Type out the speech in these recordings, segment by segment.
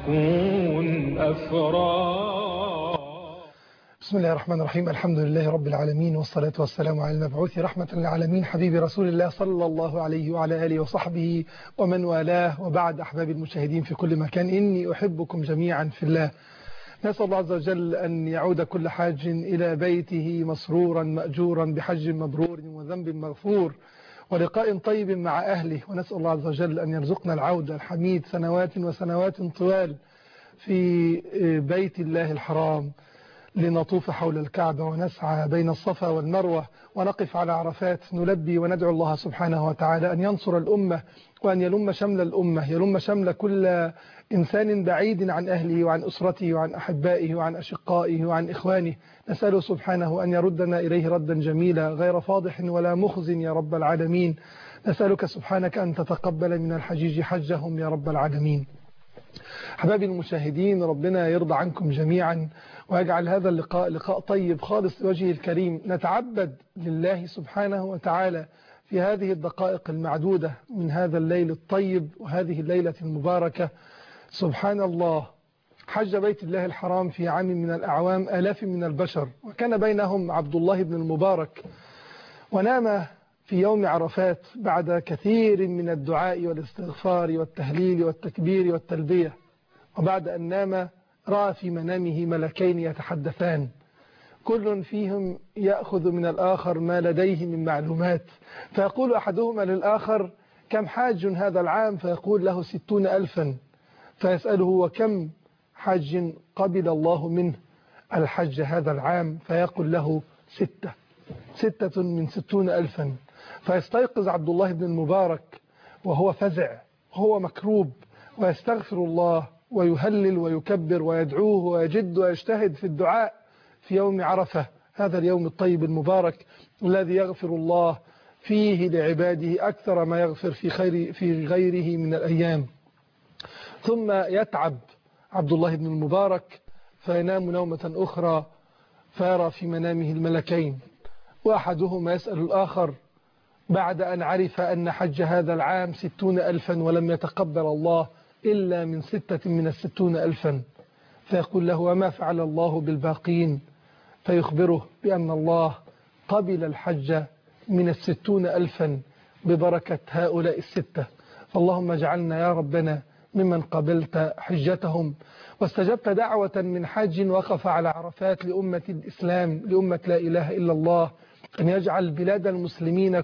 كن أفراد. بسم الله الرحمن الرحيم. الحمد لله رب العالمين، والصلاة والسلام على المبعوث رحمة للعالمين حبيب رسول الله صلى الله عليه وعلى آله وصحبه ومن والاه. وبعد، أحباب المشاهدين في كل مكان، إني أحبكم جميعا في الله. نسأل الله عز وجل أن يعود كل حاج إلى بيته مسرورا مأجورا بحج مبرور وذنب مغفور ولقاء طيب مع أهله. ونسأل الله عز وجل أن يرزقنا العودة الحميد سنوات وسنوات طوال في بيت الله الحرام، لنطوف حول الكعبة ونسعى بين الصفا والمروة ونقف على عرفات نلبي وندعو الله سبحانه وتعالى أن ينصر الأمة وأن يلم شمل الأمة، يلم شمل كل إنسان بعيد عن أهله وعن أسرته وعن أحبائه وعن أشقائه وعن إخوانه. نسأله سبحانه أن يردنا إليه ردا جميلا غير فاضح ولا مخزن يا رب العالمين. نسألك سبحانك أن تتقبل من الحجيج حجهم يا رب العالمين. حبابي المشاهدين، ربنا يرضى عنكم جميعا ويجعل هذا اللقاء لقاء طيب خالص لوجهه الكريم. نتعبد لله سبحانه وتعالى في هذه الدقائق المعدودة من هذا الليل الطيب وهذه الليلة المباركة. سبحان الله، حج بيت الله الحرام في عام من الأعوام آلاف من البشر، وكان بينهم عبد الله بن المبارك، ونام في يوم عرفات بعد كثير من الدعاء والاستغفار والتهليل والتكبير والتلبية. وبعد أن نام رأى في منامه ملكين يتحدثان، كل فيهم يأخذ من الآخر ما لديه من معلومات، فيقول أحدهما للآخر: كم حاج هذا العام؟ فيقول له 60,000. فيسأله: وكم حاج قبل الله منه الحج هذا العام؟ فيقول له: 6 من 60,000. فيستيقظ عبد الله بن المبارك وهو فزع، وهو مكروب، ويستغفر الله ويهلل ويكبر ويدعوه ويجد ويجتهد في الدعاء في يوم عرفة، هذا اليوم الطيب المبارك الذي يغفر الله فيه لعباده أكثر ما يغفر في غيره من الأيام. ثم يتعب عبد الله بن المبارك فينام نومة أخرى، فيرى في منامه الملكين، وأحدهما يسأل الآخر بعد أن عرف أن حج هذا العام 60,000 ولم يتقبل الله إلا من 6 من 60,000، فيقول له: وما فعل الله بالباقين؟ فيخبره بأن الله قبل الحج من 60,000 ببركة هؤلاء 6. فاللهم اجعلنا يا ربنا ممن قبلت حجتهم واستجبت دعوة من حاج وقف على عرفات لأمة الإسلام، لأمة لا إله إلا الله، أن يجعل بلاد المسلمين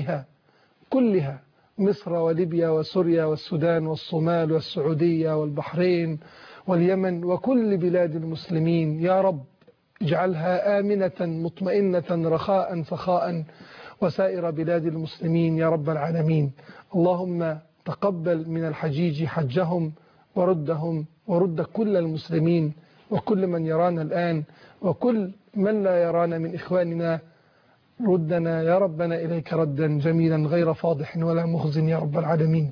كلها مصر وليبيا وسوريا والسودان والصومال والسعودية والبحرين واليمن وكل بلاد المسلمين يا رب، اجعلها آمنة مطمئنة رخاء سخاء، وسائر بلاد المسلمين يا رب العالمين. اللهم تقبل من الحجيج حجهم وردهم، ورد كل المسلمين وكل من يرانا الآن وكل من لا يرانا من إخواننا. ردنا يا ربنا إليك ردا جميلا غير فاضح ولا مخزن يا رب العالمين.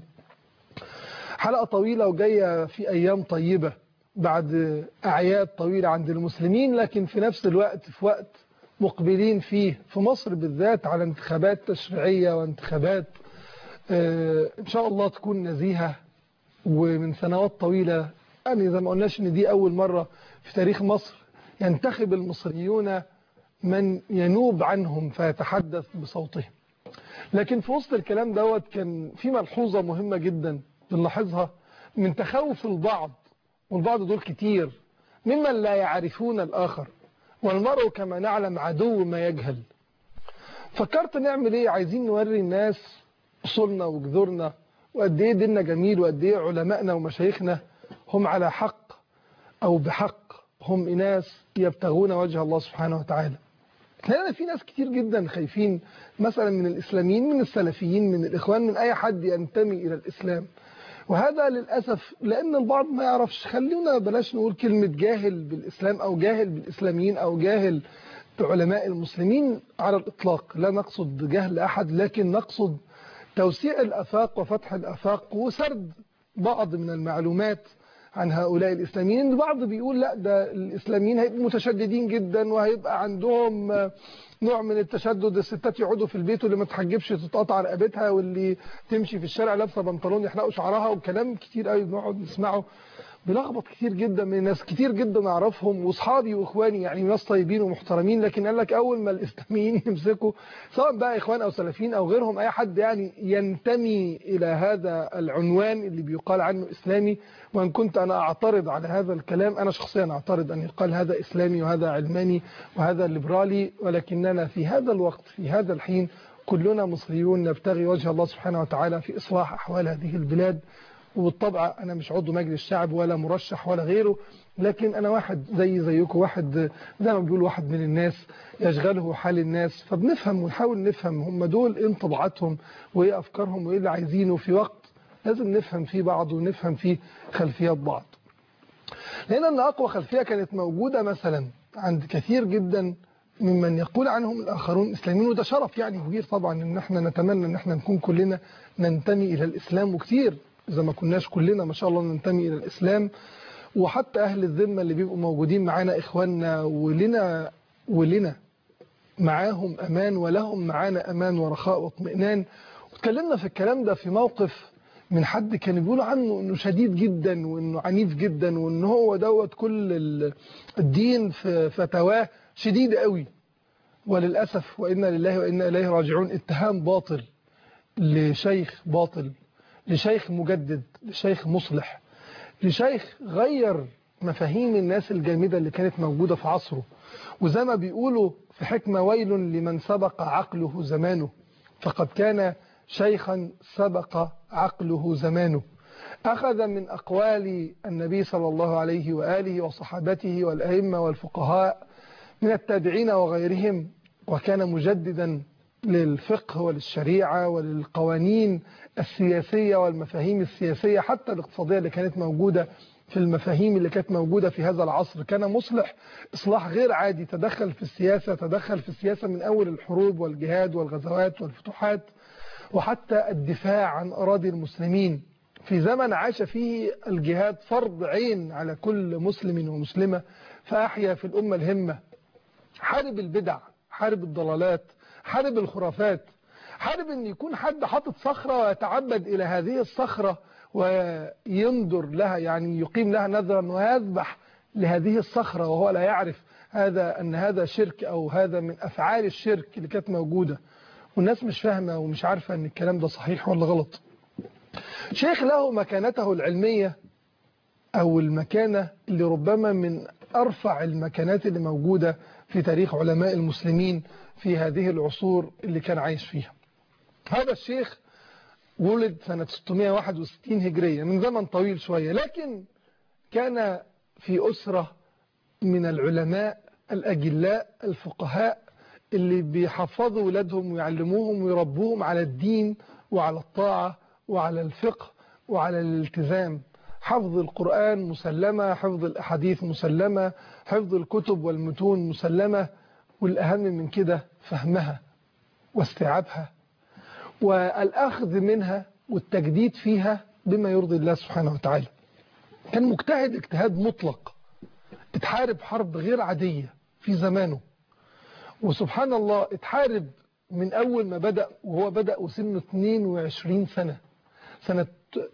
حلقة طويلة وجاية في أيام طيبة بعد أعياد طويلة عند المسلمين، لكن في نفس الوقت في وقت مقبلين فيه في مصر بالذات على انتخابات تشريعية وانتخابات إن شاء الله تكون نزيهة. ومن سنوات طويلة، يعني زي ما قلناش إن دي أول مرة في تاريخ مصر ينتخب المصريون من ينوب عنهم فيتحدث بصوتهم. لكن في وسط الكلام دوت كان في ملحوظة مهمة جدا بنلاحظها من تخوف البعض، والبعض دول كتير ممن لا يعرفون الآخر، والمرء كما نعلم عدو ما يجهل. فكرت نعمل ايه؟ عايزين نوري الناس أصولنا وجذورنا، وقد ايه ديننا جميل، وقد ايه علمائنا ومشايخنا هم على حق أو بحق، هم ناس يبتغون وجه الله سبحانه وتعالى. لأن في ناس كتير جدا خايفين مثلا من الإسلاميين، من السلفيين، من الإخوان، من أي حد ينتمي إلى الإسلام، وهذا للأسف لأن البعض ما يعرفش. خلينا بلاش نقول كلمة جاهل بالإسلام أو جاهل بالإسلاميين أو جاهل بعلماء المسلمين على الإطلاق، لا نقصد جهل أحد، لكن نقصد توسيع الآفاق وفتح الآفاق وسرد بعض من المعلومات عن هؤلاء الإسلاميين. البعض بيقول لا، ده الإسلاميين هيبقوا متشددين جدا وهيبقى عندهم نوع من التشدد، الستات يقعدوا في البيت واللي ما تحجبش تتقطع رقبتها، واللي تمشي في الشارع لابسه بنطلون يحلقوا شعرها، وكلام كتير قوي بنقعد نسمعه. بيلخبط كتير جدا من الناس. كتير جدا اعرفهم واصحابي واخواني يعني ناس طيبين ومحترمين، لكن قال لك اول ما الاسلاميين يمسكوا سواء بقى اخوان او سلفيين او غيرهم، اي حد يعني ينتمي الى هذا العنوان اللي بيقال عنه اسلامي، وان كنت انا اعترض على هذا الكلام، انا شخصيا اعترض ان يقال هذا اسلامي وهذا علماني وهذا ليبرالي، ولكننا في هذا الوقت في هذا الحين كلنا مصريون نبتغي وجه الله سبحانه وتعالى في اصلاح احوال هذه البلاد. وبالطبع أنا مش عضو مجلس الشعب ولا مرشح ولا غيره، لكن أنا واحد زيكم، واحد زي ما بيقول واحد من الناس يشغله حال الناس، فبنفهم ونحاول نفهم هم دول إيه انطباعاتهم وإيه أفكارهم وإيه اللي عايزينه في وقت لازم نفهم فيه بعض ونفهم فيه خلفيات بعض. لأن أن أقوى خلفية كانت موجودة مثلا عند كثير جدا ممن يقول عنهم الآخرون إسلاميين، وده شرف يعني كبير طبعا إن احنا نتمنى إن احنا نكون كلنا ننتمي إلى الإسلام، وكتير إذا ما كناش كلنا ما شاء الله ننتمي إلى الإسلام. وحتى أهل الذمة اللي بيبقوا موجودين معانا إخواننا ولنا معاهم أمان ولهم معانا أمان ورخاء واطمئنان. وتكلمنا في الكلام ده في موقف من حد كان بيقول عنه إنه شديد جدا وإنه عنيف جدا وإنه هو دوت كل الدين في فتواه شديد قوي. وللأسف وإنا لله وإنا إليه راجعون، اتهام باطل لشيخ باطل، لشيخ مجدد، لشيخ مصلح، لشيخ غير مفاهيم الناس الجامدة اللي كانت موجودة في عصره. وزي ما بيقولوا في حكمة: ويل لمن سبق عقله زمانه، فقد كان شيخا سبق عقله زمانه. أخذ من أقوال النبي صلى الله عليه وآله وصحابته والأئمة والفقهاء من التابعين وغيرهم، وكان مجددا للفقه وللشريعة وللقوانين السياسية والمفاهيم السياسية حتى الاقتصادية اللي كانت موجودة في المفاهيم اللي كانت موجودة في هذا العصر. كان مصلح إصلاح غير عادي، تدخل في السياسة من أول الحروب والجهاد والغزوات والفتوحات وحتى الدفاع عن أراضي المسلمين في زمن عاش فيه الجهاد فرض عين على كل مسلم ومسلمة، فأحيا في الأمة الهمة. حارب البدع، حارب الضلالات، حارب الخرافات، حارب ان يكون حد حاطط صخرة ويتعبد الى هذه الصخرة وينظر لها، يعني يقيم لها نذرا ويذبح لهذه الصخرة وهو لا يعرف ان هذا شرك او هذا من افعال الشرك اللي كانت موجودة، والناس مش فاهمة ومش عارفة ان الكلام ده صحيح ولا غلط. شيخ له مكانته العلمية او المكانة اللي ربما من ارفع المكانات اللي موجودة في تاريخ علماء المسلمين في هذه العصور اللي كان عايش فيها. هذا الشيخ ولد سنة 661 هجرية، من زمن طويل شوية، لكن كان في أسرة من العلماء الأجلاء الفقهاء اللي بيحفظوا ولادهم ويعلموهم ويربوهم على الدين وعلى الطاعة وعلى الفقه وعلى الالتزام. حفظ القرآن مسلمة، حفظ الأحاديث مسلمة، حفظ الكتب والمتون مسلمة، والأهم من كده فهمها واستيعابها والأخذ منها والتجديد فيها بما يرضي الله سبحانه وتعالى. كان مجتهد اجتهاد مطلق، اتحارب حرب غير عادية في زمانه، وسبحان الله اتحارب من أول ما بدأ، وهو بدأ وسنه 22 سنة، سنة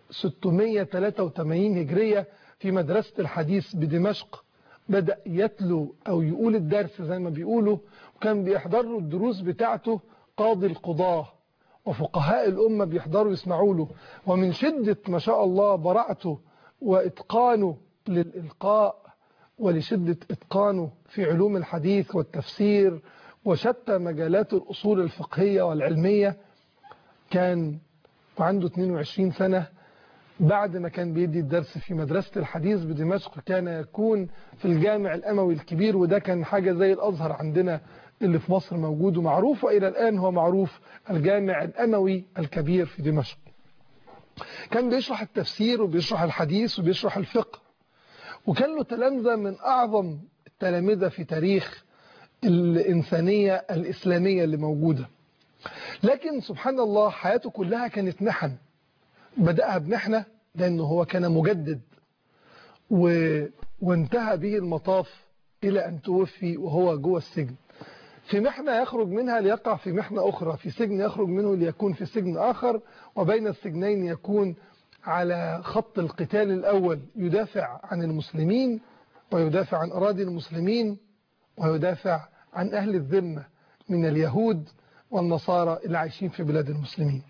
683 هجرية في مدرسة الحديث بدمشق. بدأ يتلو أو يقول الدرس زي ما بيقولوا، وكان بيحضر له الدروس بتاعته قاضي القضاة وفقهاء الأمة بيحضروا يسمعوا له. ومن شدة ما شاء الله براعته وإتقانه للإلقاء ولشدة إتقانه في علوم الحديث والتفسير وشتى مجالات الأصول الفقهية والعلمية، كان وعنده 22 سنة بعد ما كان بيدي الدرس في مدرسة الحديث بدمشق كان يكون في الجامع الأموي الكبير، وده كان حاجة زي الأزهر عندنا اللي في مصر موجود ومعروف، وإلى الآن هو معروف الجامع الأموي الكبير في دمشق. كان بيشرح التفسير وبيشرح الحديث وبيشرح الفقه، وكان له تلامذة من أعظم التلامذة في تاريخ الإنسانية الإسلامية اللي موجودة. لكن سبحان الله حياته كلها كانت محن، بدأها بمحنة لأنه هو كان مجدد وانتهى به المطاف إلى أن توفي وهو جوه السجن. في محنة يخرج منها ليقع في محنة أخرى، في سجن يخرج منه ليكون في سجن آخر، وبين السجنين يكون على خط القتال الأول، يدافع عن المسلمين ويدافع عن أراضي المسلمين ويدافع عن أهل الذمة من اليهود والنصارى اللي عايشين في بلاد المسلمين.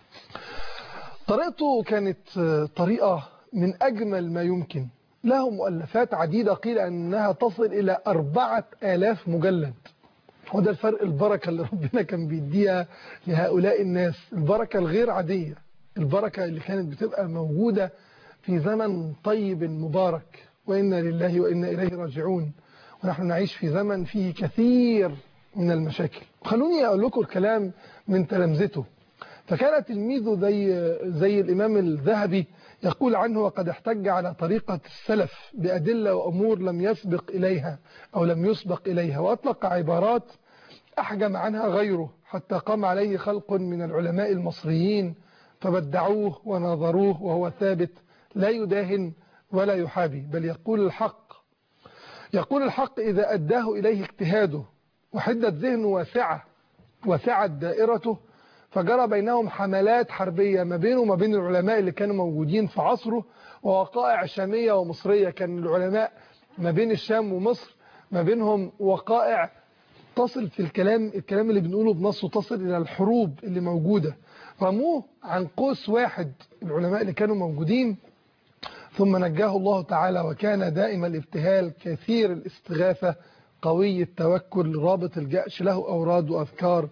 طريقته كانت طريقة من أجمل ما يمكن، له مؤلفات عديدة قيل أنها تصل إلى 4000 مجلد. وده الفرق، البركة اللي ربنا كان بيديها لهؤلاء الناس، البركة الغير عادية، البركة اللي كانت بتبقى موجودة في زمن طيب مبارك، وإنا لله وإنا إليه راجعون، ونحن نعيش في زمن فيه كثير من المشاكل. خلوني أقول لكم الكلام من تلامذته. فكان تلميذه زي الإمام الذهبي يقول عنه: وقد احتج على طريقة السلف بأدلة وأمور لم يسبق إليها أو لم يسبق إليها، وأطلق عبارات أحجم عنها غيره، حتى قام عليه خلق من العلماء المصريين فبدعوه وناظروه، وهو ثابت لا يداهن ولا يحابي، بل يقول الحق إذا أداه إليه اجتهاده، وحدة ذهنه وسعت دائرته، فجرى بينهم حملات حربية ما بينه وما بين العلماء اللي كانوا موجودين في عصره، ووقائع شامية ومصرية. كان العلماء ما بين الشام ومصر ما بينهم وقائع تصل في الكلام اللي بنقوله بنصه تصل إلى الحروب اللي موجودة. رموه عن قوس واحد العلماء اللي كانوا موجودين، ثم نجاه الله تعالى، وكان دائم الابتهال، كثير الاستغاثة، قوي التوكل، رابط الجأش، له أوراد وأذكار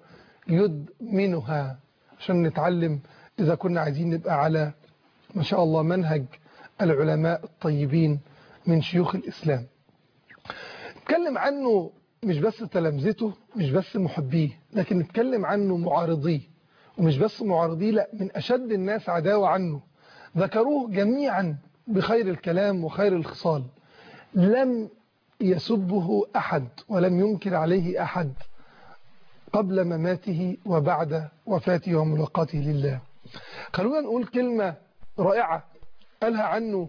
يدمنها عشان نتعلم إذا كنا عايزين نبقى على ما شاء الله منهج العلماء الطيبين من شيوخ الإسلام. نتكلم عنه مش بس تلامذته، مش بس محبيه، لكن نتكلم عنه معارضيه، ومش بس معارضيه، لا، من أشد الناس عداوة عنه. ذكروه جميعا بخير الكلام وخير الخصال، لم يسبه أحد ولم ينكر عليه أحد قبل مماته وبعد وفاته وملاقاته لله. خلونا نقول كلمة رائعة قالها عنه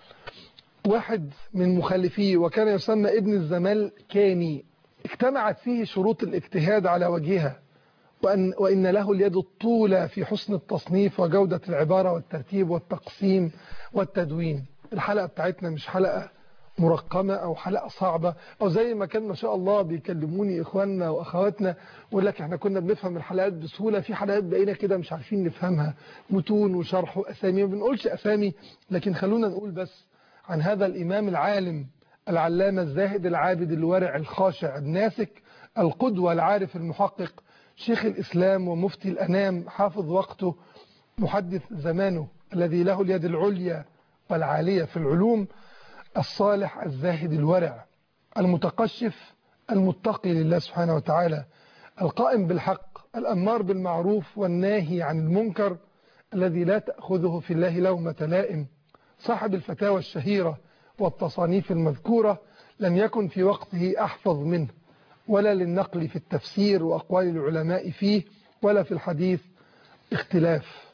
واحد من مخالفيه، وكان يسمى ابن الزمالكاني، اجتمعت فيه شروط الاجتهاد على وجهها، وإن له اليد الطولة في حسن التصنيف وجودة العبارة والترتيب والتقسيم والتدوين. الحلقة بتاعتنا مش حلقة مرقمة أو حلقة صعبة، أو زي ما كان ما شاء الله بيكلموني إخواننا وأخواتنا ويقول لك إحنا كنا بنفهم الحلقات بسهولة، في حلقات بقينا كده مش عارفين نفهمها، متون وشرح وأسامي. ما بنقولش أسامي، لكن خلونا نقول بس عن هذا الإمام العالم العلامة الزاهد العابد الورع الخاشع الناسك، القدوة العارف المحقق، شيخ الإسلام ومفتي الأنام، حافظ وقته، محدث زمانه، الذي له اليد العليا والعالية في العلوم، الصالح الزاهد الورع المتقشف المتقي لله سبحانه وتعالى، القائم بالحق، الأمار بالمعروف والناهي عن المنكر، الذي لا تأخذه في الله لومة لائم، صاحب الفتاوى الشهيرة والتصانيف المذكورة، لم يكن في وقته أحفظ منه، ولا للنقل في التفسير وأقوال العلماء فيه، ولا في الحديث اختلاف.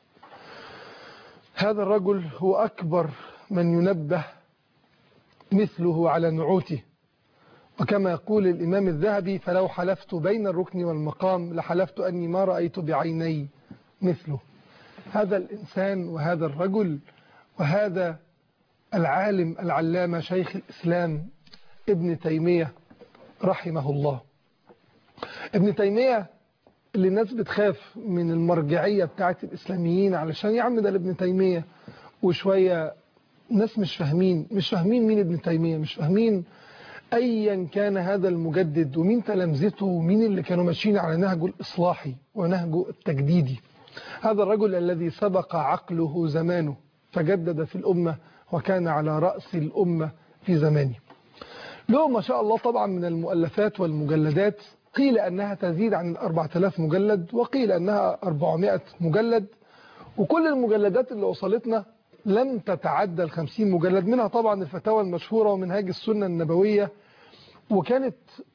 هذا الرجل هو أكبر من ينبه مثله على نعوته، وكما يقول الإمام الذهبي: فلو حلفت بين الركن والمقام لحلفت أني ما رأيت بعيني مثله. هذا الإنسان وهذا الرجل وهذا العالم العلامة شيخ الإسلام ابن تيمية رحمه الله. ابن تيمية اللي الناس بتخاف من المرجعية بتاعت الإسلاميين، علشان يا عم ده ابن تيمية، وشوية ناس مش فاهمين مين ابن تيمية، مش فاهمين أيا كان هذا المجدد ومين تلامذته ومين اللي كانوا ماشيين على نهجه الإصلاحي ونهجه التجديدي. هذا الرجل الذي سبق عقله زمانه فجدد في الأمة وكان على رأس الأمة في زمانه. له ما شاء الله طبعا من المؤلفات والمجلدات، قيل أنها تزيد عن 4000 مجلد، وقيل أنها 400 مجلد، وكل المجلدات اللي وصلتنا لم تتعدى 50 مجلد، منها طبعا الفتاوى المشهورة ومنهاج السنة النبوية. وكانت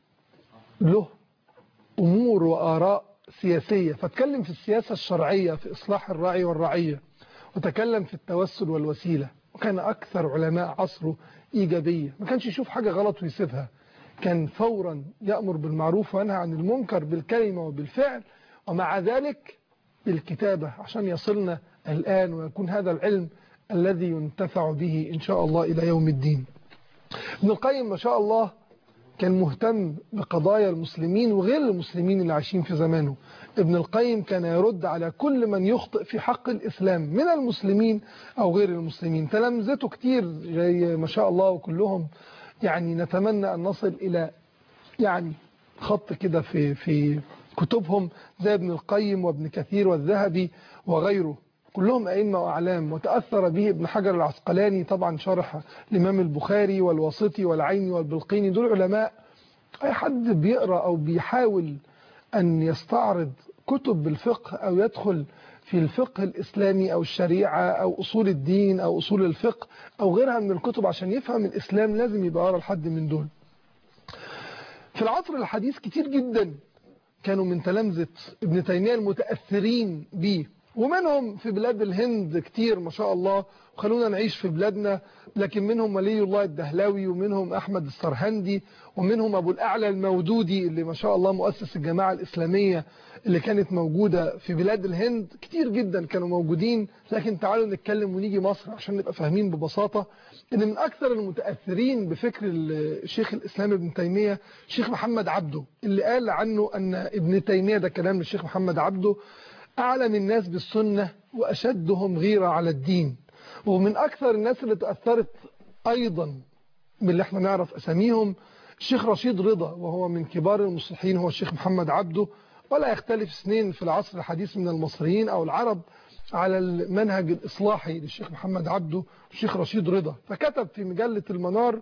له أمور وآراء سياسية، فاتكلم في السياسة الشرعية في إصلاح الراعي والرعية، وتكلم في التوسل والوسيلة، وكان أكثر علماء عصره إيجابية، ما كانش يشوف حاجة غلط ويسيبها، كان فورا يأمر بالمعروف وينهى عن المنكر بالكلمة وبالفعل، ومع ذلك بالكتابة عشان يصلنا الآن ويكون هذا العلم الذي ينتفع به إن شاء الله إلى يوم الدين. ابن القيم ما شاء الله كان مهتم بقضايا المسلمين وغير المسلمين اللي عايشين في زمانه. ابن القيم كان يرد على كل من يخطئ في حق الإسلام من المسلمين أو غير المسلمين. تلامذته كتير زي ما شاء الله وكلهم يعني نتمنى أن نصل إلى يعني خط كده في كتبهم زي ابن القيم وابن كثير والذهبي وغيره، كلهم أئمة وأعلام. وتأثر به ابن حجر العسقلاني طبعا شرح الإمام البخاري والواسطي والعيني والبلقيني، دول علماء. أي حد بيقرأ أو بيحاول أن يستعرض كتب بالفقه أو يدخل في الفقه الإسلامي أو الشريعة أو أصول الدين أو أصول الفقه أو غيرها من الكتب عشان يفهم الإسلام لازم يبقى يقرأ لحد من دول. في العصر الحديث كتير جدا كانوا من تلامذة ابن تيمية المتأثرين به، ومنهم في بلاد الهند كتير ما شاء الله، وخلونا نعيش في بلادنا، لكن منهم ولي الله الدهلوي، ومنهم أحمد السرهندي، ومنهم أبو الأعلى المودودي اللي ما شاء الله مؤسس الجماعة الإسلامية اللي كانت موجودة في بلاد الهند. كتير جدا كانوا موجودين. لكن تعالوا نتكلم ونيجي مصر عشان نبقى فاهمين ببساطة ان من أكثر المتأثرين بفكر الشيخ الإسلام ابن تيمية شيخ محمد عبده، اللي قال عنه أن ابن تيمية، ده كلام للشيخ محمد عبده، أعلم الناس بالسنة وأشدهم غيرة على الدين. ومن أكثر الناس اللي تأثرت أيضا من اللي احنا نعرف أساميهم الشيخ رشيد رضا، وهو من كبار المصلحين، هو الشيخ محمد عبده. ولا يختلف اثنين في العصر الحديث من المصريين أو العرب على المنهج الإصلاحي للشيخ محمد عبده والشيخ رشيد رضا. فكتب في مجلة المنار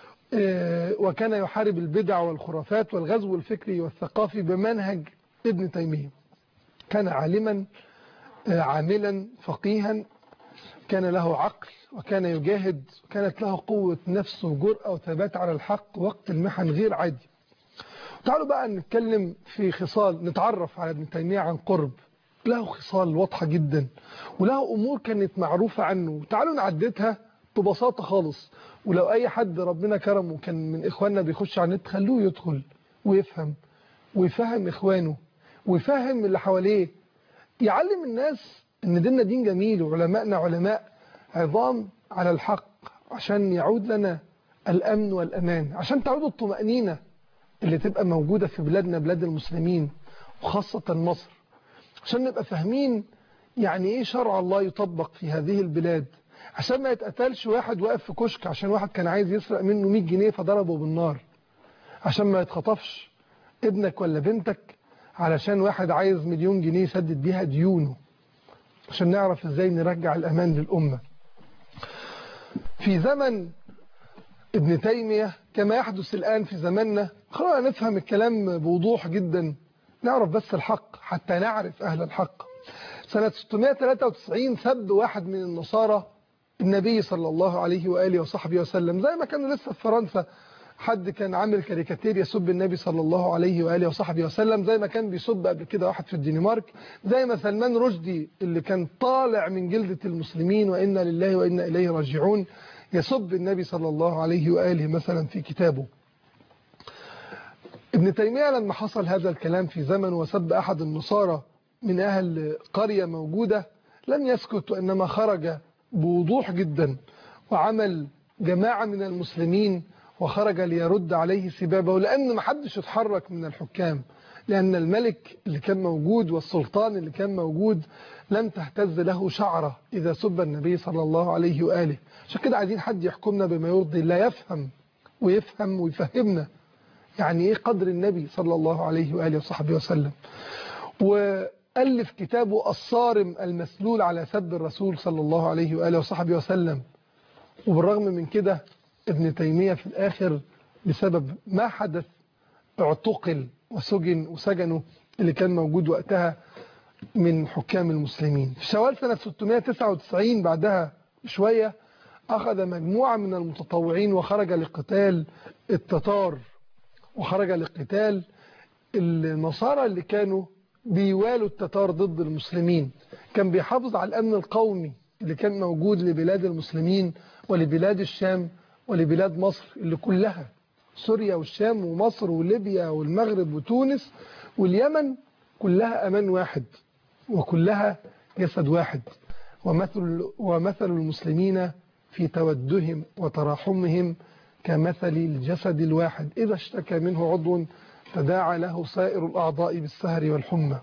وكان يحارب البدع والخرافات والغزو الفكري والثقافي بمنهج ابن تيمية. كان عالما عاملا فقيها، كان له عقل وكان يجاهد، وكانت له قوة نفس وجرأة وثبات على الحق وقت المحن غير عادي. تعالوا بقى نتكلم في خصال، نتعرف على ابن تيمية عن قرب. له خصال واضحة جدا وله أمور كانت معروفة عنه. تعالوا نعددها ببساطة خالص، ولو أي حد ربنا كرمه كان من إخواننا بيخش على النت خلوه يدخل ويفهم ويفهم إخوانه ويفهم اللي حواليه، يعلم الناس ان ديننا دين جميل وعلمائنا علماء عظام على الحق، عشان يعود لنا الأمن والأمان، عشان تعود الطمأنينة اللي تبقى موجودة في بلادنا بلاد المسلمين وخاصة مصر، عشان نبقى فاهمين يعني ايه شرع الله يطبق في هذه البلاد، عشان ما يتقتلش واحد واقف في كشك عشان واحد كان عايز يسرق منه 100 جنيه فضربه بالنار، عشان ما يتخطفش ابنك ولا بنتك علشان واحد عايز 1,000,000 جنيه يسدد بيها ديونه، عشان نعرف ازاي نرجع الأمان للأمة. في زمن ابن تيمية كما يحدث الآن في زماننا، خلونا نفهم الكلام بوضوح جدا، نعرف بس الحق حتى نعرف أهل الحق. سنة 693 سب واحد من النصارى النبي صلى الله عليه وآله وصحبه وسلم، زي ما كانوا لسه في فرنسا حد كان عامل كاريكاتير يسب النبي صلى الله عليه وآله وصحبه وسلم، زي ما كان بيسب قبل كده واحد في الدنمارك، زي ما سلمان رشدي اللي كان طالع من جلدة المسلمين وإنا لله وإنا إليه راجعون يسب النبي صلى الله عليه وآله مثلا في كتابه. ابن تيمية لما حصل هذا الكلام في زمن وسب أحد النصارى من أهل قرية موجودة لم يسكت، وإنما خرج بوضوح جدا وعمل جماعة من المسلمين وخرج ليرد عليه سبابه، لأن ما حدش اتحرك من الحكام، لأن الملك اللي كان موجود والسلطان اللي كان موجود لم تهتز له شعرة إذا سب النبي صلى الله عليه وآله. عشان كده عايزين حد يحكمنا بما يرضي الله، يفهم ويفهم ويفهمنا يعني إيه قدر النبي صلى الله عليه وآله وصحبه وسلم. وألف كتابه الصارم المسلول على سب الرسول صلى الله عليه وآله وصحبه وسلم. وبالرغم من كده ابن تيمية في الآخر بسبب ما حدث اعتقل وسجن وسجنه اللي كان موجود وقتها من حكام المسلمين. في شوال سنة 699 بعدها شوية أخذ مجموعة من المتطوعين وخرج لقتال التتار وخرج لقتال النصارى اللي كانوا بيوالوا التتار ضد المسلمين. كان بيحافظ على الأمن القومي اللي كان موجود لبلاد المسلمين ولبلاد الشام ولبلاد مصر اللي كلها سوريا والشام ومصر وليبيا والمغرب وتونس واليمن كلها أمان واحد وكلها جسد واحد. ومثل المسلمين في تودهم وتراحمهم كمثل الجسد الواحد إذا اشتكى منه عضو تداعى له سائر الأعضاء بالسهر والحمى.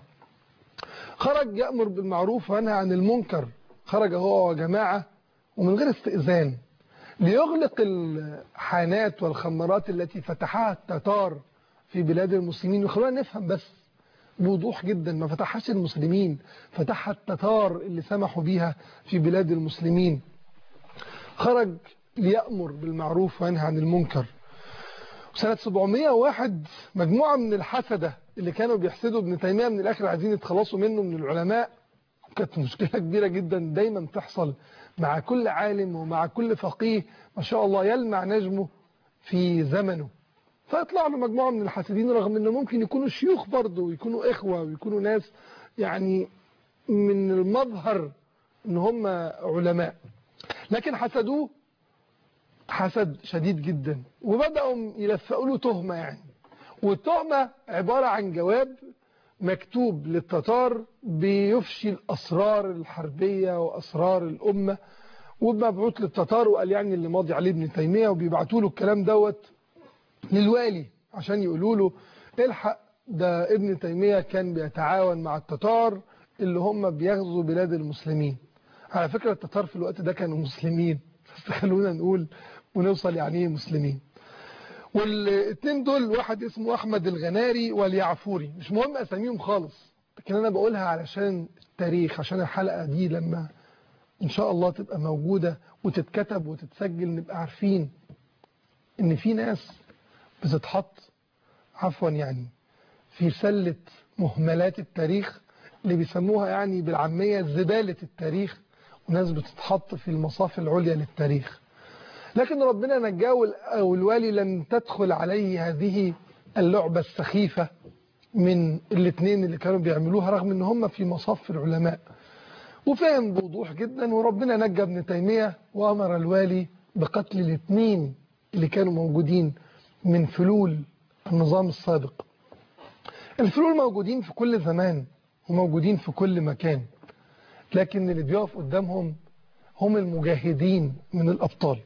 خرج يأمر بالمعروف وينهى عن المنكر، خرج هو وجماعة ومن غير استئذان ليغلق الحانات والخمارات التي فتحها التتار في بلاد المسلمين. وخلونا نفهم بس بوضوح جدا، ما فتحهاش المسلمين، فتحها التتار اللي سمحوا بيها في بلاد المسلمين. خرج ليأمر بالمعروف وينهى عن المنكر. سنة 701 مجموعة من الحسدة اللي كانوا بيحسدوا ابن تيمية من الآخر عايزين يتخلصوا منه من العلماء، كانت مشكلة كبيرة جدا دايما تحصل مع كل عالم ومع كل فقيه ما شاء الله يلمع نجمه في زمنه. فيطلع له مجموعة من الحاسدين رغم انه ممكن يكونوا شيوخ برضه ويكونوا إخوة ويكونوا ناس يعني من المظهر ان هم علماء، لكن حسدوه حسد شديد جدا وبدأوا يلفقوا له تهمة يعني. والتهمة عبارة عن جواب مكتوب للتتار بيفشي الأسرار الحربية وأسرار الأمة، ومبعوث للتتار وقال يعني اللي ماضي عليه ابن تيمية، وبيبعتوا له الكلام دوت للوالي عشان يقولوا له الحق ده ابن تيمية كان بيتعاون مع التتار اللي هم بيغزوا بلاد المسلمين. على فكرة التتار في الوقت ده كانوا مسلمين، بس خلونا نقول ونوصل يعني ايه مسلمين. والاثنين دول واحد اسمه أحمد الغناري واليعفوري، مش مهم أساميهم خالص، لكن أنا بقولها علشان التاريخ، عشان الحلقة دي لما إن شاء الله تبقى موجودة وتتكتب وتتسجل نبقى عارفين إن في ناس بتتحط عفوا يعني في سلة مهملات التاريخ اللي بيسموها يعني بالعامية زبالة التاريخ، وناس بتتحط في المصاف العليا للتاريخ. لكن ربنا نجاه والوالي لم تدخل عليه هذه اللعبة السخيفة من الاثنين اللي كانوا بيعملوها رغم ان هم في مصاف العلماء، وفهم بوضوح جدا. وربنا نجى ابن تيمية وأمر الوالي بقتل الاثنين اللي كانوا موجودين من فلول النظام السابق. الفلول موجودين في كل زمان وموجودين في كل مكان، لكن اللي بيقف قدامهم هم المجاهدين من الأبطال.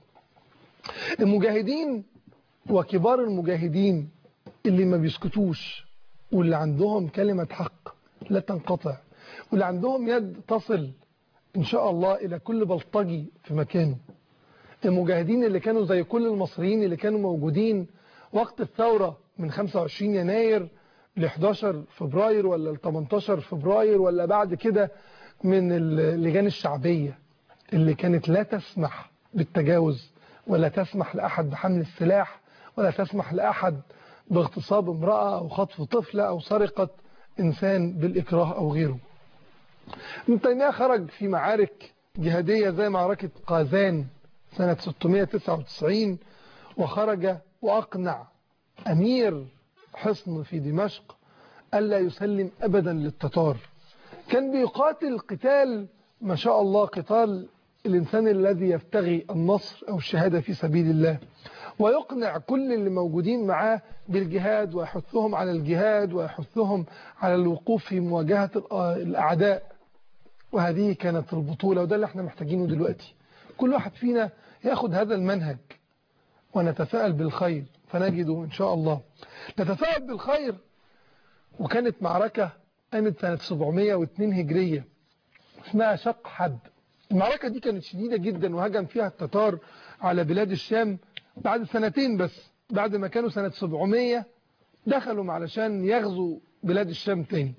المجاهدين وكبار المجاهدين اللي ما بيسكتوش، واللي عندهم كلمة حق لا تنقطع، واللي عندهم يد تصل إن شاء الله إلى كل بلطجي في مكانه. المجاهدين اللي كانوا زي كل المصريين اللي كانوا موجودين وقت الثورة من 25 يناير ل 11 فبراير ولا ل 18 فبراير ولا بعد كده من اللجان الشعبية اللي كانت لا تسمح بالتجاوز ولا تسمح لأحد بحمل السلاح ولا تسمح لأحد باغتصاب امرأة أو خطف طفلة أو سرقة إنسان بالإكراه أو غيره. ابن تيمية خرج في معارك جهادية زي معركة قازان سنة 699، وخرج وأقنع أمير حصن في دمشق ألا يسلم أبدا للتتار. كان بيقاتل قتال ما شاء الله قتال الإنسان الذي يبتغي النصر أو الشهادة في سبيل الله، ويقنع كل اللي موجودين معاه بالجهاد ويحثهم على الجهاد ويحثهم على الوقوف في مواجهة الأعداء. وهذه كانت البطولة، وده اللي احنا محتاجينه دلوقتي. كل واحد فينا ياخد هذا المنهج ونتفائل بالخير فنجده إن شاء الله. نتفائل بالخير. وكانت معركة قامت سنة 702 هجرية اسمها شق حد. المعركة دي كانت شديدة جدا وهجم فيها التتار على بلاد الشام بعد سنتين بس، بعد ما كانوا سنة 700 دخلوا علشان يغزوا بلاد الشام تاني.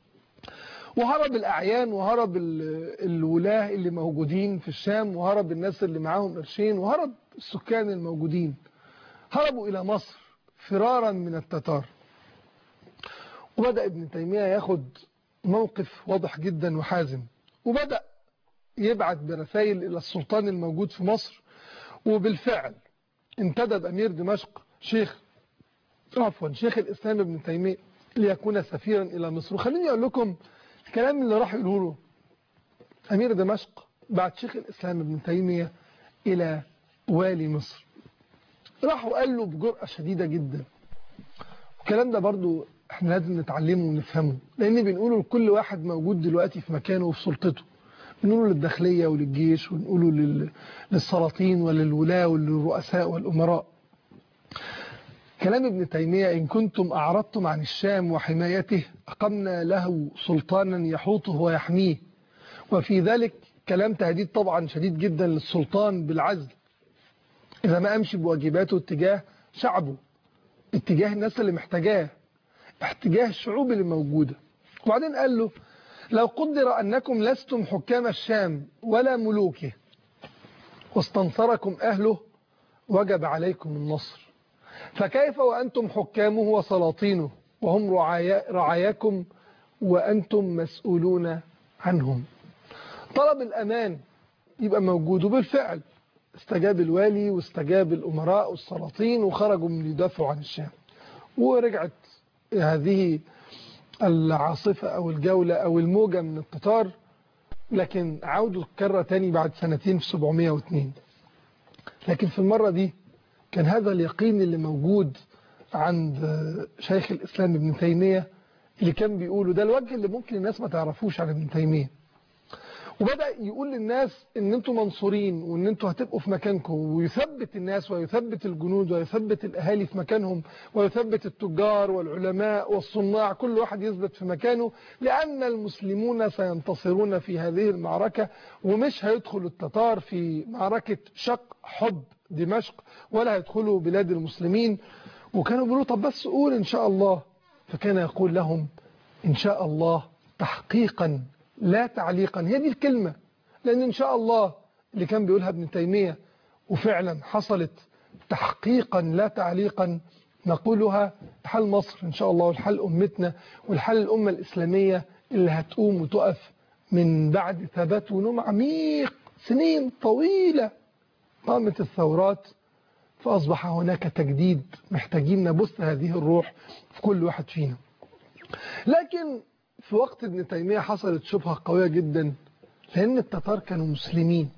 وهرب الأعيان وهرب الولاة اللي موجودين في الشام وهرب الناس اللي معاهم قرشين وهرب السكان الموجودين، هربوا إلى مصر فرارا من التتار. وبدأ ابن تيمية ياخد موقف واضح جدا وحازم، وبدأ يبعث برسائل إلى السلطان الموجود في مصر. وبالفعل انتدب أمير دمشق شيخ الإسلام ابن تيمية ليكون سفيرا إلى مصر. وخليني أقول لكم الكلام اللي راح يقوله له أمير دمشق بعد شيخ الإسلام ابن تيمية إلى والي مصر. راح وقال له بجرأة شديدة جدا، الكلام ده برضو احنا لازم نتعلمه ونفهمه، لأن بنقوله لكل واحد موجود دلوقتي في مكانه وفي سلطته. نقوله للداخلية وللجيش، ونقوله للسلاطين وللولاة وللرؤساء والأمراء. كلام ابن تيمية: إن كنتم أعرضتم عن الشام وحمايته أقمنا له سلطانا يحوطه ويحميه. وفي ذلك كلام تهديد طبعا شديد جدا للسلطان بالعزل إذا ما أمشي بواجباته اتجاه شعبه، اتجاه الناس اللي محتاجاه، اتجاه الشعوب اللي موجودة. وبعدين قال له: لو قدر أنكم لستم حكام الشام ولا ملوكه واستنصركم أهله وجب عليكم النصر، فكيف وأنتم حكامه وسلاطينه وهم رعاياكم وأنتم مسؤولون عنهم. طلب الأمان يبقى موجود، وبالفعل استجاب الوالي واستجاب الأمراء والسلاطين وخرجوا من يدافعوا عن الشام. ورجعت هذه العاصفة أو الجولة أو الموجة من التتار، لكن عودوا الكرة تاني بعد سنتين في 702. لكن في المرة دي كان هذا اليقين اللي موجود عند شيخ الإسلام ابن تيمية اللي كان بيقوله ده الوجه اللي ممكن الناس ما تعرفوش عن ابن تيمية. وبدأ يقول للناس ان انتوا منصورين وان انتوا هتبقوا في مكانكم، ويثبت الناس ويثبت الجنود ويثبت الأهالي في مكانهم ويثبت التجار والعلماء والصناع، كل واحد يثبت في مكانه، لأن المسلمون سينتصرون في هذه المعركة، ومش هيدخل التتار في معركة شق حب دمشق ولا هيدخلوا بلاد المسلمين. وكانوا بيقولوا: طب بس قول إن شاء الله. فكان يقول لهم: إن شاء الله تحقيقا لا تعليقا. هي دي الكلمة، لأن إن شاء الله اللي كان بيقولها ابن تيمية وفعلا حصلت تحقيقا لا تعليقا، نقولها لحال مصر إن شاء الله، والحال أمتنا، والحال الأمة الإسلامية اللي هتقوم وتقف من بعد ثبات ونوم عميق سنين طويلة قامت الثورات، فأصبح هناك تجديد محتاجين نبث هذه الروح في كل واحد فينا. لكن في وقت ابن تيمية حصلت شبهة قوية جدا، لأن التتار كانوا مسلمين.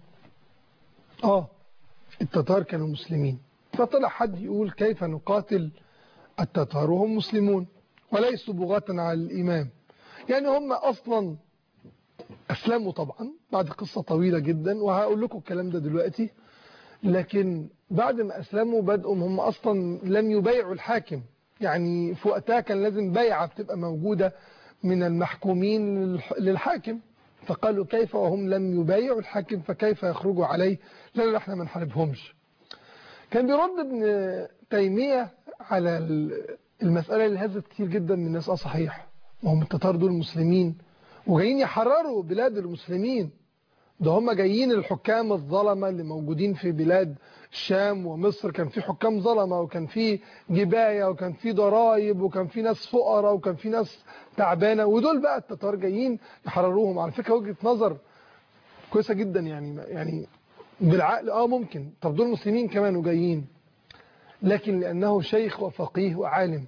التتار كانوا مسلمين. فطلع حد يقول: كيف نقاتل التتار وهم مسلمون وليسوا بغاة على الإمام؟ يعني هم أصلا أسلموا طبعا بعد قصة طويلة جدا، وهقول لكم الكلام ده دلوقتي. لكن بعد ما أسلموا بدأوا هم أصلا لم يبايعوا الحاكم، يعني في وقتها كان لازم بيعة بتبقى موجودة من المحكومين للحاكم. فقالوا: كيف وهم لم يبايعوا الحاكم فكيف يخرجوا عليه؟ لا احنا ما نحاربهمش. كان بيرد ابن تيمية على المسألة اللي هزت كتير جدا من الناس: صحيح، وهم التتار دول مسلمين وجايين يحرروا بلاد المسلمين، ده هم جايين الحكام الظلمة اللي موجودين في بلاد الشام ومصر، كان في حكام ظلمة وكان في جباية وكان في ضرائب وكان في ناس فقراء وكان في ناس تعبانة، ودول بقى التتار جايين يحرروهم. على فكرة وجهة نظر كويسة جدا، يعني بالعقل ممكن، طب دول مسلمين كمان وجايين. لكن لأنه شيخ وفقيه وعالم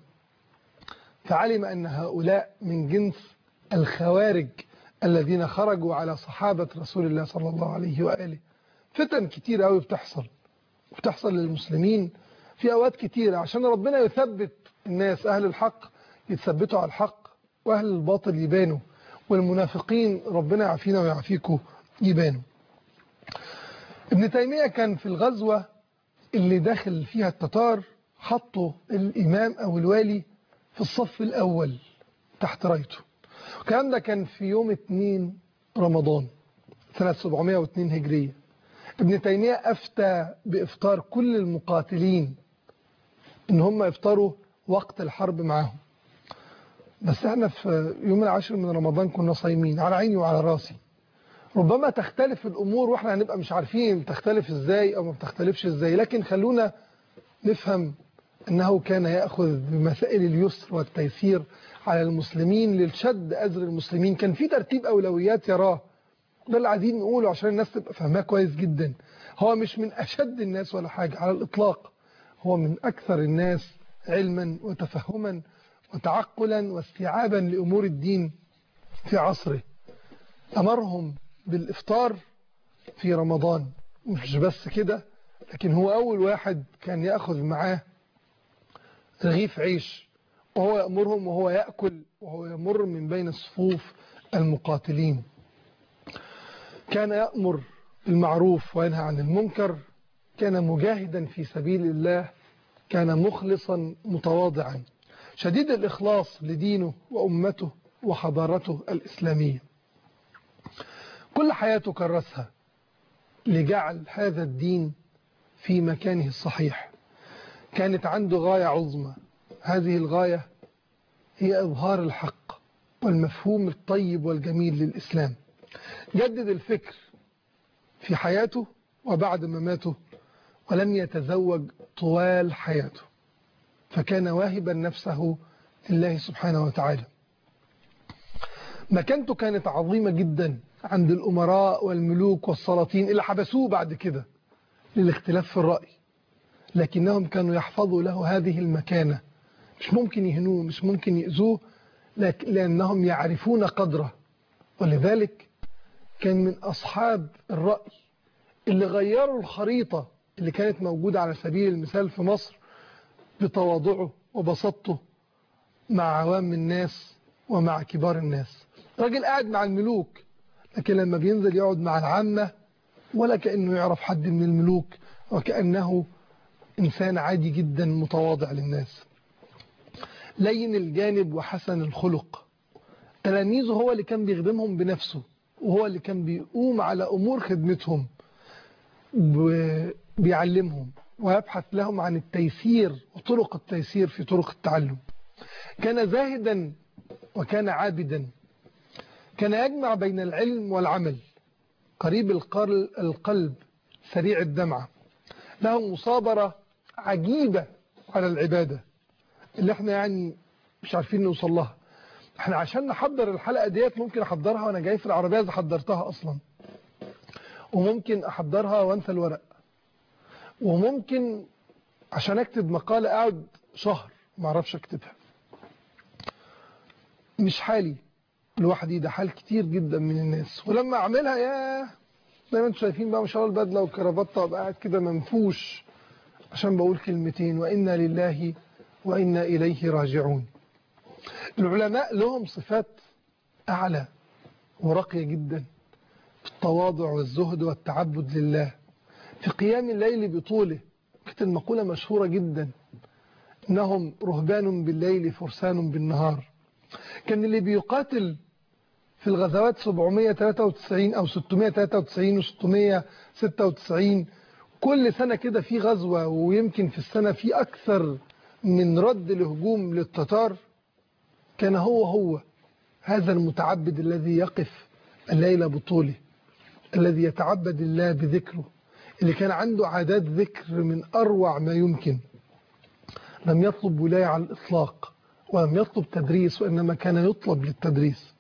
فعلم أن هؤلاء من جنس الخوارج الذين خرجوا على صحابة رسول الله صلى الله عليه وآله. فتن كتير قوي بتحصل للمسلمين في أوقات كتيرة عشان ربنا يثبت الناس، أهل الحق يتثبتوا على الحق وأهل الباطل يبانوا، والمنافقين ربنا يعافينا ويعافيكم يبانوا. ابن تيمية كان في الغزوة اللي داخل فيها التتار حطوا الإمام أو الوالي في الصف الأول تحت رايته. الكلام ده كان في يوم 2 رمضان سنة 702 هجرية. ابن تيمية أفتى بإفطار كل المقاتلين إن هم يفطروا وقت الحرب معاهم، بس احنا في يوم 10 من رمضان كنا صايمين، على عيني وعلى راسي. ربما تختلف الأمور واحنا هنبقى مش عارفين تختلف ازاي أو ما بتختلفش ازاي، لكن خلونا نفهم أنه كان يأخذ بمسائل اليسر والتيسير على المسلمين للشد أزر المسلمين. كان في ترتيب أولويات يراه، ده اللي عايزين نقوله عشان الناس تبقى فاهماه كويس جدا. هو مش من أشد الناس ولا حاجة على الإطلاق، هو من أكثر الناس علما وتفهما وتعقلا واستيعابا لأمور الدين في عصره. أمرهم بالإفطار في رمضان، مش بس كده، لكن هو أول واحد كان يأخذ معاه رغيف عيش وهو يأمرهم وهو يأكل وهو يمر من بين صفوف المقاتلين. كان يأمر بالمعروف وينهى عن المنكر، كان مجاهدا في سبيل الله، كان مخلصا متواضعا شديد الإخلاص لدينه وأمته وحضارته الإسلامية. كل حياته كرسها لجعل هذا الدين في مكانه الصحيح. كانت عنده غاية عظمى، هذه الغاية هي إظهار الحق والمفهوم الطيب والجميل للإسلام. جدد الفكر في حياته وبعد مماته، ولم يتزوج طوال حياته، فكان واهبا نفسه لله سبحانه وتعالى. مكانته كانت عظيمة جدا عند الأمراء والملوك والسلاطين اللي حبسوه بعد كده للاختلاف في الرأي، لكنهم كانوا يحفظوا له هذه المكانة، مش ممكن يهنوه، مش ممكن يؤذوه، لأنهم يعرفون قدره. ولذلك كان من أصحاب الرأي اللي غيروا الخريطة اللي كانت موجودة على سبيل المثال في مصر بتواضعه وبسطته مع عوام الناس ومع كبار الناس. راجل قاعد مع الملوك، لكن لما بينزل يقعد مع العامة ولا كأنه يعرف حد من الملوك، وكأنه إنسان عادي جدا متواضع للناس. لين الجانب وحسن الخلق. تلاميذه هو اللي كان بيخدمهم بنفسه، وهو اللي كان بيقوم على أمور خدمتهم، بيعلمهم ويبحث لهم عن التيسير وطرق التيسير في طرق التعلم. كان زاهدا وكان عابدا، كان يجمع بين العلم والعمل، قريب القلب سريع الدمعة، له مصابرة عجيبة على العبادة اللي احنا يعني مش عارفين نوصل لها. احنا عشان نحضر الحلقة ديت ممكن احضرها وانا جاي في العربية اذا حضرتها اصلا، وممكن احضرها وانسى الورق، وممكن عشان اكتب مقالة اقعد شهر ما اعرفش اكتبها. مش حالي لوحدي، ده حال كتير جدا من الناس. ولما اعملها يا زي ما انتم شايفين بقى ما شاء الله البدله والكرافته، ابقى قاعد كده منفوش عشان بقول كلمتين وإنا لله وإنا إليه راجعون. العلماء لهم صفات أعلى وراقية جدا في التواضع والزهد والتعبد لله، في قيام الليل بطوله. كانت المقولة مشهورة جدا: إنهم رهبان بالليل فرسان بالنهار. كان اللي بيقاتل في الغزوات 793 أو 693 و 696 كل سنة كده في غزوة، ويمكن في السنة في أكثر من رد لهجوم للتتار. كان هو هذا المتعبد الذي يقف الليل بطوله، الذي يتعبد الله بذكره، اللي كان عنده عادات ذكر من أروع ما يمكن. لم يطلب ولاية على الإطلاق، ولم يطلب تدريس، وإنما كان يطلب للتدريس.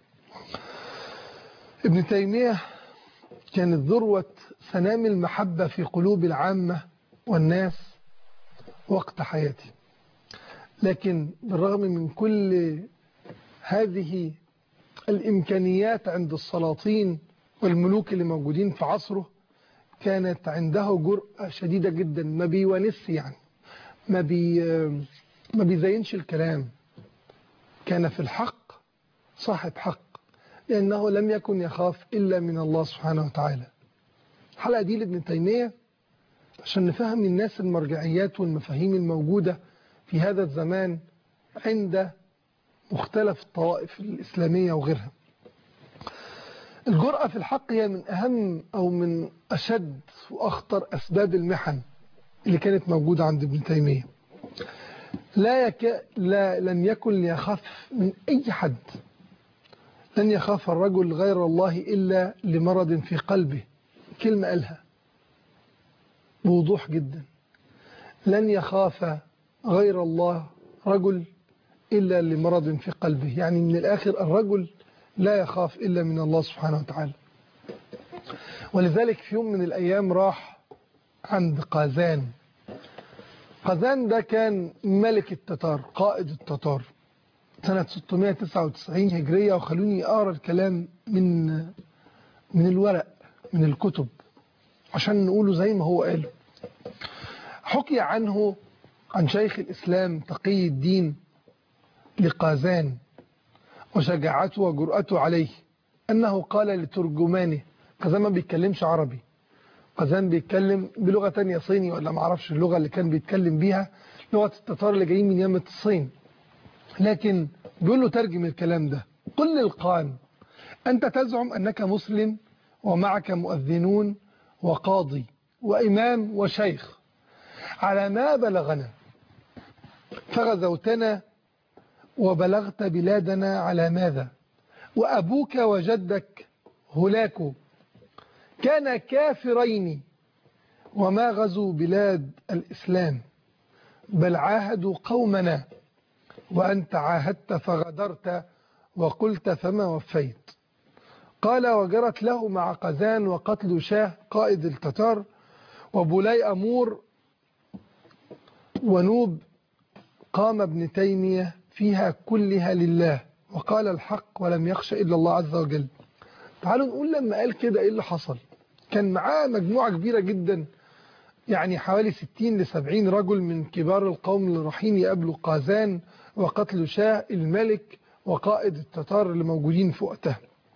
ابن تيمية كانت ذروة سنام المحبة في قلوب العامة والناس وقت حياته. لكن بالرغم من كل هذه الإمكانيات عند السلاطين والملوك اللي موجودين في عصره، كانت عنده جرأة شديدة جدا. ما بيونس يعني ما بيزينش الكلام. كان في الحق صاحب حق، لأنه لم يكن يخاف إلا من الله سبحانه وتعالى. الحلقة دي لابن تيمية عشان نفهم الناس المرجعيات والمفاهيم الموجودة في هذا الزمان عند مختلف الطوائف الإسلامية وغيرها. الجرأة في الحق هي من أهم أو من أشد وأخطر أسباب المحن اللي كانت موجودة عند ابن تيمية. لم يكن يخاف من أي حد. لن يخاف الرجل غير الله إلا لمرض في قلبه. كلمة قالها بوضوح جدا: لن يخاف غير الله رجل إلا لمرض في قلبه. يعني من الآخر الرجل لا يخاف إلا من الله سبحانه وتعالى. ولذلك في يوم من الأيام راح عند قازان. قازان ده كان ملك التتار، قائد التتار، سنة 699 هجرية. وخلوني أقرأ الكلام من الورق، من الكتب، عشان نقوله زي ما هو قاله. حكي عنه عن شيخ الإسلام تقي الدين لقازان وشجاعته وجرأته عليه، أنه قال لترجمانه: قزان ما بيتكلمش عربي، قزان بيتكلم بلغة تانية صيني ولا معرفش اللغة اللي كان بيتكلم بيها، لغة التتار اللي جايين من يمة الصين. لكن بيقول له ترجم الكلام ده. قل للقائم أنت تزعم أنك مسلم ومعك مؤذنون وقاضي وإمام وشيخ، على ما بلغنا فغزوتنا وبلغت بلادنا على ماذا؟ وأبوك وجدك هلاك كان كافرين وما غزوا بلاد الإسلام، بل عاهدوا قومنا وأنت عاهدت فغدرت وقلت فما وفيت. قال وجرت له مع قزان وقتل شاه قائد التتار وبولاي أمور ونوب، قام ابن تيمية فيها كلها لله وقال الحق ولم يخش إلا الله عز وجل. تعالوا نقول لما قال كده إيه اللي حصل. كان معاه مجموعة كبيرة جدا، يعني حوالي 60 ل70 رجل من كبار القوم اللي رايحين يقابلوا قازان وقتل شاه الملك وقائد التتار اللي موجودين في وقتها.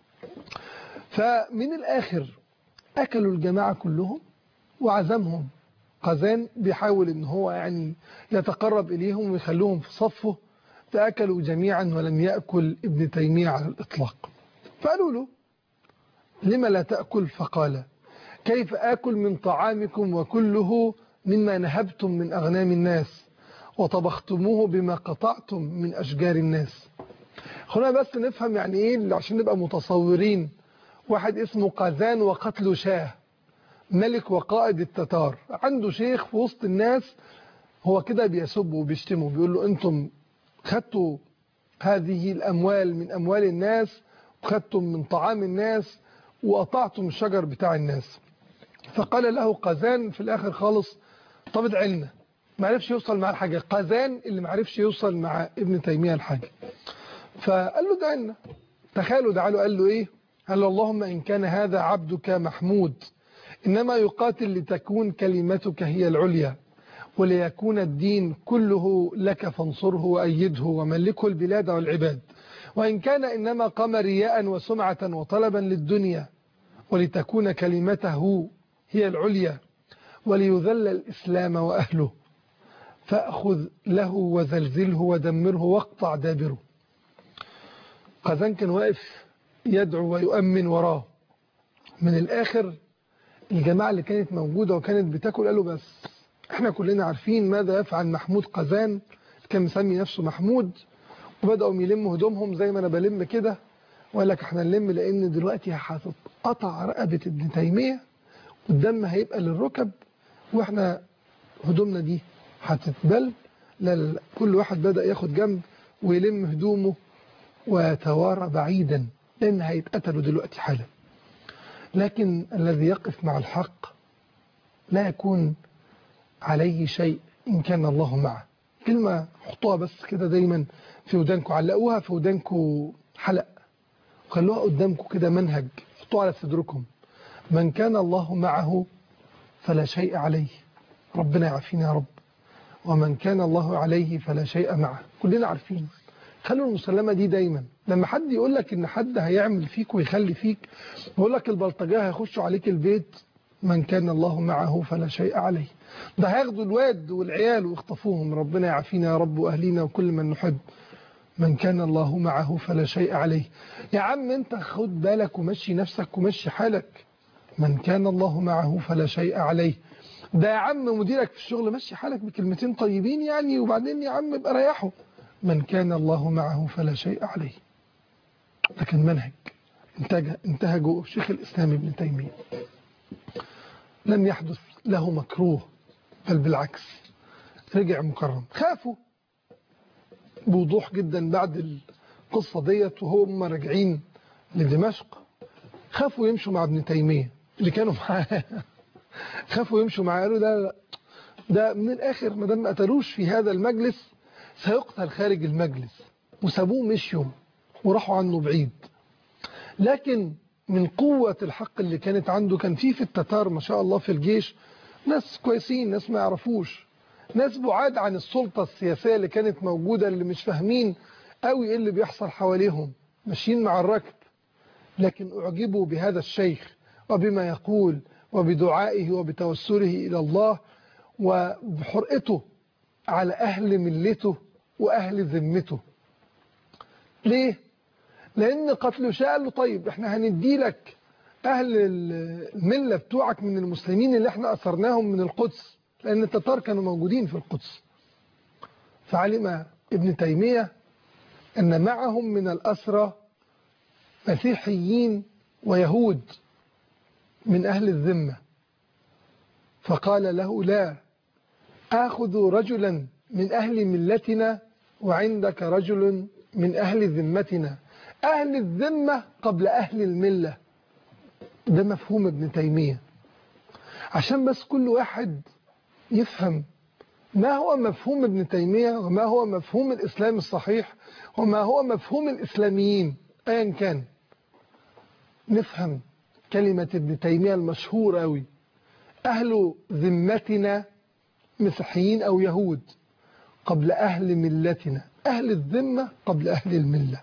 فمن الآخر أكلوا الجماعة كلهم وعزمهم. قازان بيحاول ان هو يعني يتقرب إليهم ويخلوهم في صفه، فأكلوا جميعا ولم يأكل ابن تيمية على الإطلاق. فقالوا له لما لا تأكل؟ فقال كيف آكل من طعامكم وكله مما نهبتم من أغنام الناس وطبختموه بما قطعتم من أشجار الناس. خلونا بس نفهم يعني إيه عشان نبقى متصورين. واحد اسمه قازان وقتل شاه ملك وقائد التتار، عنده شيخ في وسط الناس هو كده بيسبه وبيشتمه، بيقول له أنتم خدتوا هذه الأموال من أموال الناس وخدتم من طعام الناس وقطعتم الشجر بتاع الناس. فقال له قازان في الآخر خالص طب ادعي لنا. ما عرفش يوصل مع الحاجة، قازان اللي ما عرفش يوصل مع ابن تيمية الحاجة. فقال له ادعي لنا. تخيلوا دعا له، قال له ايه؟ قال له اللهم إن كان هذا عبدك محمود إنما يقاتل لتكون كلمتك هي العليا وليكون الدين كله لك فانصره وأيده وملكه البلاد والعباد، وإن كان إنما قام رياء وسمعة وطلبا للدنيا ولتكون كلمته هي العليا وليذل الإسلام وأهله، فأخذ له وزلزله ودمره واقطع دابره. قازان كان واقف يدعو ويؤمن وراه. من الآخر الجماعة اللي كانت موجودة وكانت بتاكل قالوا بس احنا كلنا عارفين ماذا يفعل محمود قازان، كان مسمي نفسه محمود، وبدأوا يلموا هدومهم زي ما انا بلم كده، وقال لك احنا نلم لان دلوقتي هتتقطع رقبة ابن تيمية والدم هيبقى للركب واحنا هدومنا دي هتتبل. كل واحد بدأ ياخد جنب ويلم هدومه ويتوارى بعيدا لان هيتقتلوا دلوقتي حالا. لكن الذي يقف مع الحق لا يكون عليه شيء إن كان الله معه. كلمة حطوها بس كده دايما في ودانكم، علقوها في ودانكم حلق، خلوها قدامكم كده منهج، حطوها على صدركم. من كان الله معه فلا شيء عليه، ربنا يعافينا يا رب. ومن كان الله عليه فلا شيء معه، كلنا عارفين. خلوا المسلمة دي دايما لما حد يقول لك ان حد هيعمل فيك ويخلي فيك، يقول لك البلطجيه هيخشوا عليك البيت، من كان الله معه فلا شيء عليه. ده هياخدوا الواد والعيال ويخطفوهم، ربنا يعافينا يا رب واهلينا وكل من نحب. من كان الله معه فلا شيء عليه. يا عم انت خد بالك ومشي نفسك ومشي حالك. من كان الله معه فلا شيء عليه. ده يا عم مديرك في الشغل مشي حالك بكلمتين طيبين يعني، وبعدين يا عم ابقى ريحه. من كان الله معه فلا شيء عليه. ده كان منهج انتهجه شيخ الإسلام ابن تيمية. لم يحدث له مكروه، بل بالعكس رجع مكرم. خافوا بوضوح جدا بعد القصة ديت وهم راجعين لدمشق، خافوا يمشوا مع ابن تيمية اللي كانوا معاه. خافوا يمشوا معاه، قالوا ده من الآخر ما دام ما قتلوش في هذا المجلس سيقتل خارج المجلس، وسابوه مشيوا وراحوا عنه بعيد. لكن من قوة الحق اللي كانت عنده، كان في التتار ما شاء الله في الجيش ناس كويسين، ناس ما يعرفوش، ناس بعاد عن السلطة السياسية اللي كانت موجودة، اللي مش فاهمين قوي ايه اللي بيحصل حواليهم، ماشيين مع الركب. لكن أعجبوا بهذا الشيخ وبما يقول وبدعائه وبتوسله إلى الله وبحرقته على أهل ملته وأهل ذمته. ليه؟ لأن قتل شاء له طيب احنا هندي لك أهل الملة بتوعك من المسلمين اللي احنا أثرناهم من القدس، لأن التتار كانوا موجودين في القدس. فعلم ابن تيمية أن معهم من الأسرى مسيحيين ويهود من أهل الذمة، فقال له لا، آخذ رجلا من أهل ملتنا وعندك رجل من أهل ذمتنا، أهل الذمة قبل أهل الملة. ده مفهوم ابن تيمية، عشان بس كل واحد يفهم ما هو مفهوم ابن تيمية وما هو مفهوم الإسلام الصحيح وما هو مفهوم الإسلاميين أيا كان. نفهم كلمة ابن تيمية المشهورة أوي، أهل ذمتنا مسيحيين أو يهود قبل أهل ملتنا، أهل الذمة قبل أهل الملة.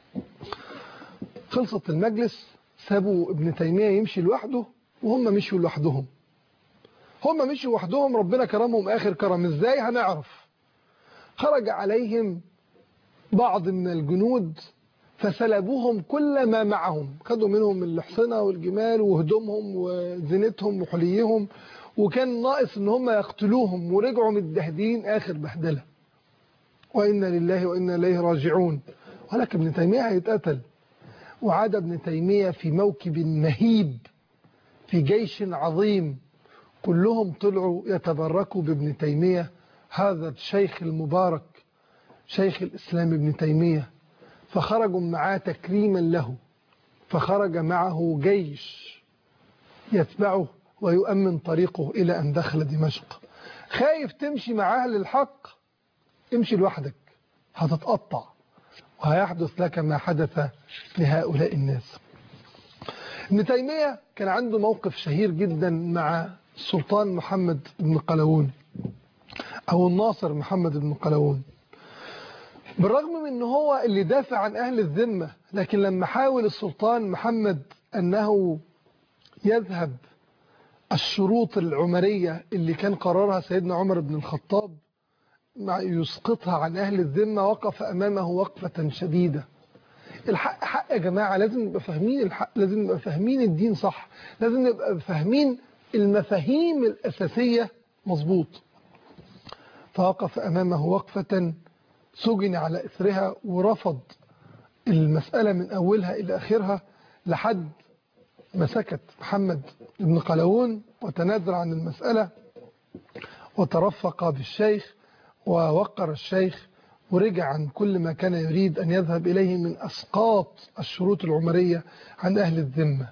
خلصت المجلس، سابوا ابن تيمية يمشي لوحده وهم مشوا لوحدهم. هم مشوا لوحدهم، ربنا كرمهم آخر كرم. إزاي؟ هنعرف. خرج عليهم بعض من الجنود فسلبوهم كل ما معهم، خدوا منهم الحصنة والجمال وهدومهم وزينتهم وحليهم، وكان ناقص ان هم يقتلوهم، ورجعوا متدهدين آخر بهدلة. وإنا لله وإنا إليه راجعون. ولكن ابن تيمية هيتقتل. وعاد ابن تيمية في موكب مهيب في جيش عظيم، كلهم طلعوا يتبركوا بابن تيمية، هذا الشيخ المبارك شيخ الإسلام ابن تيمية. فخرجوا معاه تكريما له، فخرج معه جيش يتبعه ويؤمن طريقه إلى أن دخل دمشق. خايف تمشي مع أهل الحق؟ امشي لوحدك، هتتقطع وهيحدث لك ما حدث لهؤلاء الناس. ابن تيمية كان عنده موقف شهير جدا مع السلطان محمد بن قلاوون أو الناصر محمد بن قلاوون. بالرغم من أنه هو اللي دافع عن أهل الذمة، لكن لما حاول السلطان محمد أنه يذهب الشروط العمرية اللي كان قررها سيدنا عمر بن الخطاب يسقطها عن أهل الذمة، وقف أمامه وقفة شديدة. الحق حق يا جماعة، لازم نبقى فاهمين الحق، لازم نبقى فاهمين الدين صح، لازم نبقى فاهمين المفاهيم الأساسية مظبوط. فوقف أمامه وقفة سجن على إثرها، ورفض المسألة من أولها إلى آخرها لحد ما سكت محمد بن قلاوون وتنازل عن المسألة وترفق بالشيخ ووقر الشيخ، ورجع عن كل ما كان يريد أن يذهب إليه من أسقاط الشروط العمرية عن أهل الذمة.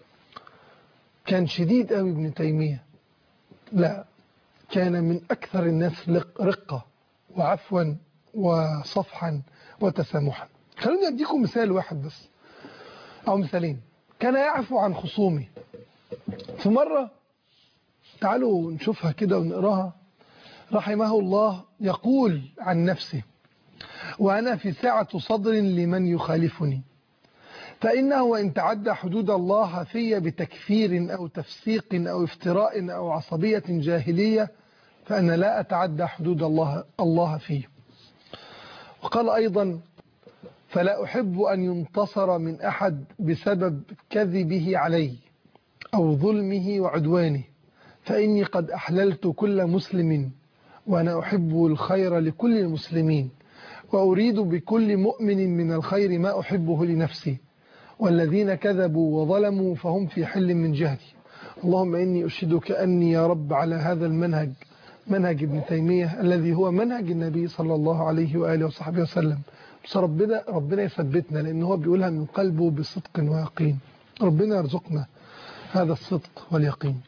كان شديد قوي ابن تيمية، لا، كان من أكثر الناس رقة وعفوا وصفحا وتسامحا. خلوني أديكم مثال واحد بس أو مثالين. كان يعفو عن خصومه. في مرة، تعالوا نشوفها كده ونقراها، رحمه الله يقول عن نفسه: وأنا في سعة صدر لمن يخالفني، فإنه وإن تعدى حدود الله في بتكفير أو تفسيق أو افتراء أو عصبية جاهلية فأنا لا أتعدى حدود الله فيه. وقال أيضا: فلا أحب أن ينتصر من أحد بسبب كذبه علي أو ظلمه وعدوانه، فإني قد أحللت كل مسلم وأنا أحب الخير لكل المسلمين، وأريد بكل مؤمن من الخير ما أحبه لنفسي، والذين كذبوا وظلموا فهم في حل من جهدي. اللهم إني أشهدك أني يا رب على هذا المنهج، منهج ابن تيمية الذي هو منهج النبي صلى الله عليه وآله وصحبه وسلم. بس ربنا يثبتنا، لأنه هو بيقولها من قلبه بصدق ويقين. ربنا يرزقنا هذا الصدق واليقين.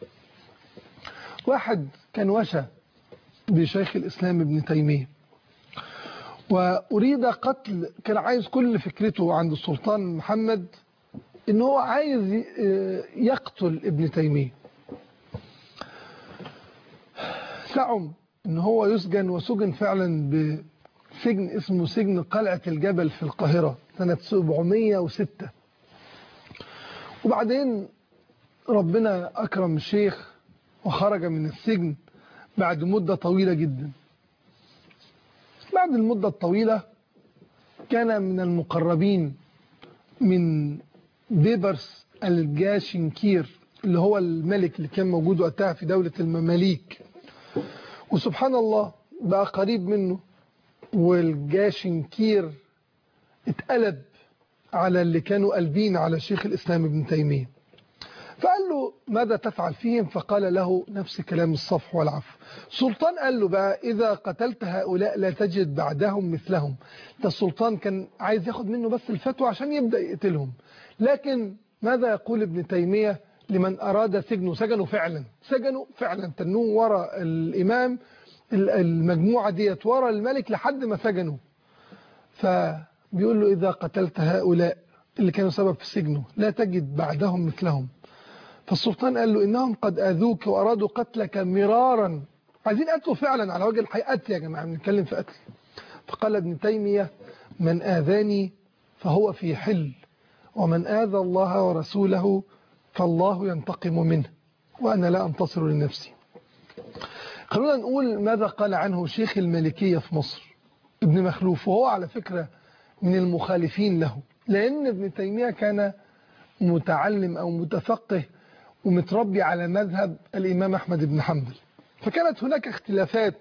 واحد كان وشى بشيخ الإسلام ابن تيمية وأريد قتل، كان عايز كل فكرته عند السلطان محمد إن هو عايز يقتل ابن تيمية. سعم إن هو يسجن، وسجن فعلا بسجن اسمه سجن قلعة الجبل في القاهرة سنة 706. وبعدين ربنا أكرم الشيخ وخرج من السجن بعد مدة طويلة جدا. بعد المدة الطويلة كان من المقربين من بيبرس الجاشنكير اللي هو الملك اللي كان موجود وقتها في دولة المماليك، وسبحان الله بقى قريب منه. والجاشنكير اتقلب على اللي كانوا قلبين على شيخ الإسلام ابن تيمية، فقال له ماذا تفعل فيهم؟ فقال له نفس كلام الصفح والعفو. سلطان قال له بقى إذا قتلت هؤلاء لا تجد بعدهم مثلهم. ده السلطان كان عايز ياخد منه بس الفتوى عشان يبدأ يقتلهم. لكن ماذا يقول ابن تيمية لمن أراد سجنه؟ سجنوا فعلا تنوه وراء الإمام المجموعة ديت وراء الملك لحد ما سجنوا. فبيقول له إذا قتلت هؤلاء اللي كانوا سبب في سجنه لا تجد بعدهم مثلهم. فالسلطان قال له إنهم قد آذوك وأرادوا قتلك مرارا، عايزين قتله فعلا على وجه الحقيقة. قتل يا جماعة، بنتكلم في قتل. فقال ابن تيمية من آذاني فهو في حل، ومن آذى الله ورسوله فالله ينتقم منه، وأنا لا أنتصر لنفسي. خلونا نقول ماذا قال عنه شيخ المالكية في مصر ابن مخلوف، وهو على فكرة من المخالفين له، لأن ابن تيمية كان متعلم أو متفقه ومتربي على مذهب الإمام أحمد بن حنبل، فكانت هناك اختلافات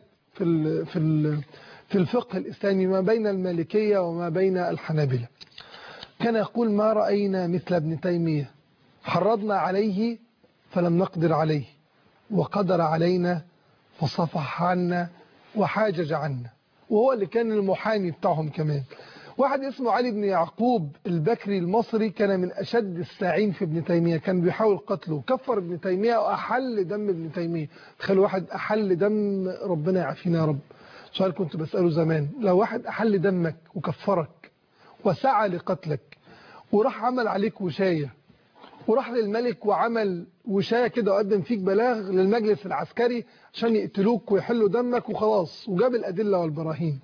في الفقه الإسلامي ما بين المالكية وما بين الحنابلة. كان يقول ما رأينا مثل ابن تيمية، حرضنا عليه فلم نقدر عليه، وقدر علينا فصفح عنا وحاجج عنا. وهو اللي كان المحامي بتاعهم كمان. واحد اسمه علي بن يعقوب البكري المصري كان من أشد الساعين في ابن تيمية، كان بيحاول قتله، كفر ابن تيمية وأحل دم ابن تيمية. تخيلوا واحد أحل دم، ربنا يعافينا يا رب. سؤال كنت بسأله زمان، لو واحد أحل دمك وكفرك وسعى لقتلك وراح عمل عليك وشاية، وراح للملك وعمل وشاية كده وقدم فيك بلاغ للمجلس العسكري عشان يقتلوك ويحلوا دمك وخلاص، وجاب الأدلة والبراهين،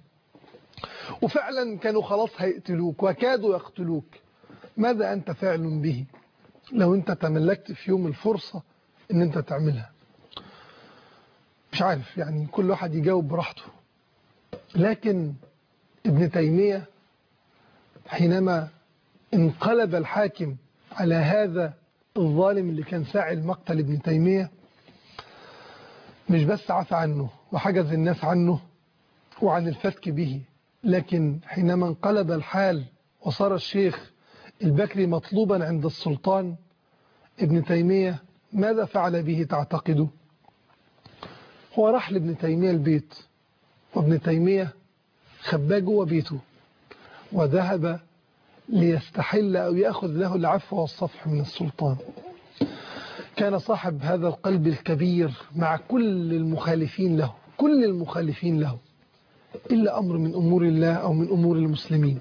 وفعلا كانوا خلاص هيقتلوك وكادوا يقتلوك، ماذا أنت فاعل به لو أنت تملكت في يوم الفرصة أن أنت تعملها؟ مش عارف، يعني كل واحد يجاوب براحته. لكن ابن تيمية حينما انقلب الحاكم على هذا الظالم اللي كان ساعي المقتل ابن تيمية، مش بس عفى عنه وحجز الناس عنه وعن الفتك به، لكن حينما انقلب الحال وصار الشيخ البكري مطلوبا عند السلطان، ابن تيمية ماذا فعل به تعتقدوا؟ هو راح لابن تيمية البيت، وابن تيمية خباه جوه بيته وذهب ليستحل أو يأخذ له العفو والصفح من السلطان. كان صاحب هذا القلب الكبير مع كل المخالفين له، إلا أمر من أمور الله أو من أمور المسلمين.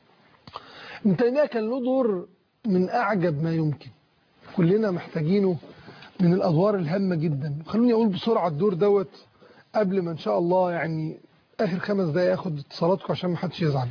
ابن تيمية كان له دور من أعجب ما يمكن، كلنا محتاجينه، من الأدوار الهامة جدا. خلوني أقول بسرعة الدور دوت قبل ما إن شاء الله يعني آخر 5 دقايق أخد اتصالاتكم عشان ما حدش يزعل.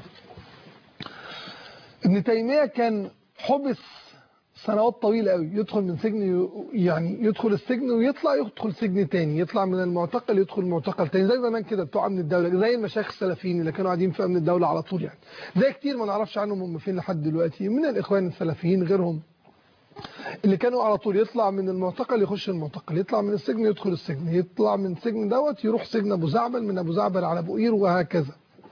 ابن تيمية كان حبس سنوات طويلة قوي، يدخل من سجن، يعني يدخل السجن ويطلع، يدخل سجن تاني، يطلع من المعتقل يدخل معتقل تاني، زي زمان كده بتوع امن الدولة، زي المشايخ السلفيين اللي كانوا قاعدين في امن الدولة على طول، يعني زي كتير ما نعرفش عنهم هم فين لحد دلوقتي من الاخوان السلفيين غيرهم، اللي كانوا على طول يطلع من المعتقل يخش المعتقل، يطلع من السجن يدخل السجن، يطلع من السجن دوت يروح سجن ابو زعبل، من ابو زعبل على ابو قير، وهكذا.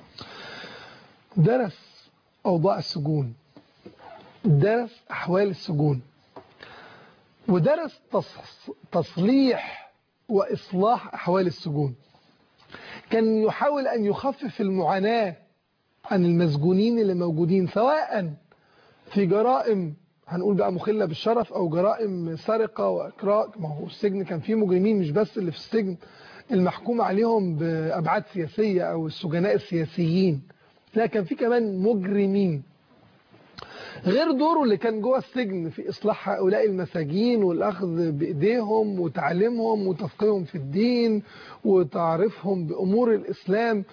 درس اوضاع السجون، درس احوال السجون، ودرس تصليح وإصلاح أحوال السجون. كان يحاول أن يخفف المعاناة عن المسجونين اللي موجودين، سواء في جرائم هنقول بقى مخلة بالشرف أو جرائم سرقة وإكراه. ما هو السجن كان فيه مجرمين، مش بس اللي في السجن المحكوم عليهم بأبعاد سياسية أو السجناء السياسيين، لا كان فيه كمان مجرمين. غير دوره اللي كان جوه السجن في إصلاح هؤلاء المساجين والأخذ بإيديهم وتعليمهم وتفقيهم في الدين وتعرفهم بأمور الإسلام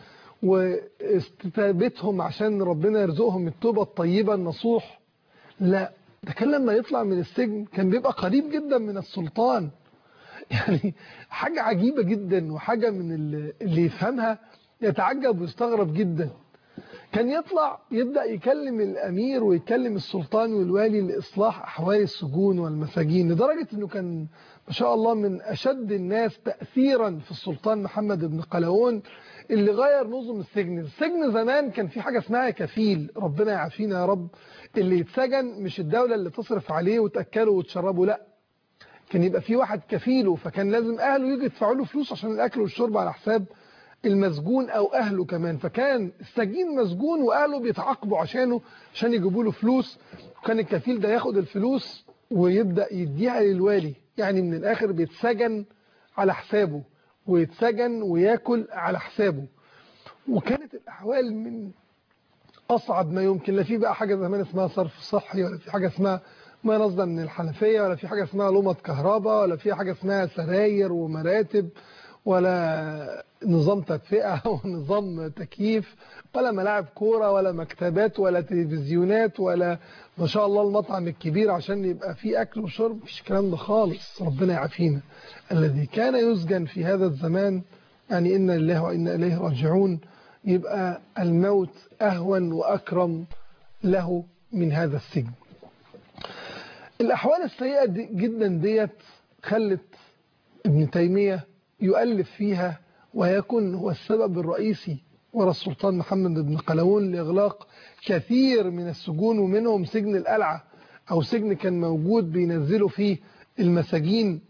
واستتابتهم عشان ربنا يرزقهم التوبة الطيبة النصوح. لا، ده كان لما يطلع من السجن كان بيبقى قريب جدا من السلطان. يعني حاجة عجيبة جدا، وحاجة من اللي يفهمها يتعجب ويستغرب جدا. كان يطلع يبدأ يكلم الأمير ويكلم السلطان والوالي لإصلاح أحوال السجون والمساجين، لدرجة أنه كان ما شاء الله من أشد الناس تأثيرا في السلطان محمد بن قلاوون اللي غير نظم السجن. السجن زمان كان في حاجة اسمها كفيل، ربنا يعافينا يا رب. اللي يتسجن مش الدولة اللي تصرف عليه وتأكله وتشربه، لا، كان يبقى في واحد كفيله، فكان لازم أهله يجي يدفعوا له فلوس عشان الأكل والشرب على حساب المسجون أو أهله كمان. فكان السجين مسجون وأهله بيتعاقبوا عشان يجيبوا له فلوس، وكان الكفيل ده ياخد الفلوس ويبدأ يديها للوالي. يعني من الآخر بيتسجن على حسابه ويتسجن وياكل على حسابه. وكانت الأحوال من أصعب ما يمكن. لا في بقى حاجة زمان اسمها صرف صحي، ولا في حاجة اسمها ما نصدر من الحنفية، ولا في حاجة اسمها لمض كهرباء، ولا في حاجة اسمها سراير ومراتب، ولا نظام تدفئة ونظام تكييف، ولا ملاعب كورة، ولا مكتبات، ولا تلفزيونات، ولا ما شاء الله المطعم الكبير عشان يبقى فيه أكل وشرب. مفيش الكلام ده خالص، ربنا يعافينا. الذي كان يسجن في هذا الزمان، يعني إنا لله وإنا إليه راجعون، يبقى الموت أهون وأكرم له من هذا السجن. الأحوال السيئة جدا ديت خلت ابن تيمية يؤلف فيها ويكون هو السبب الرئيسي وراء السلطان محمد بن قلاوون لإغلاق كثير من السجون، ومنهم سجن القلعة، أو سجن كان موجود بينزلوا فيه المساجين،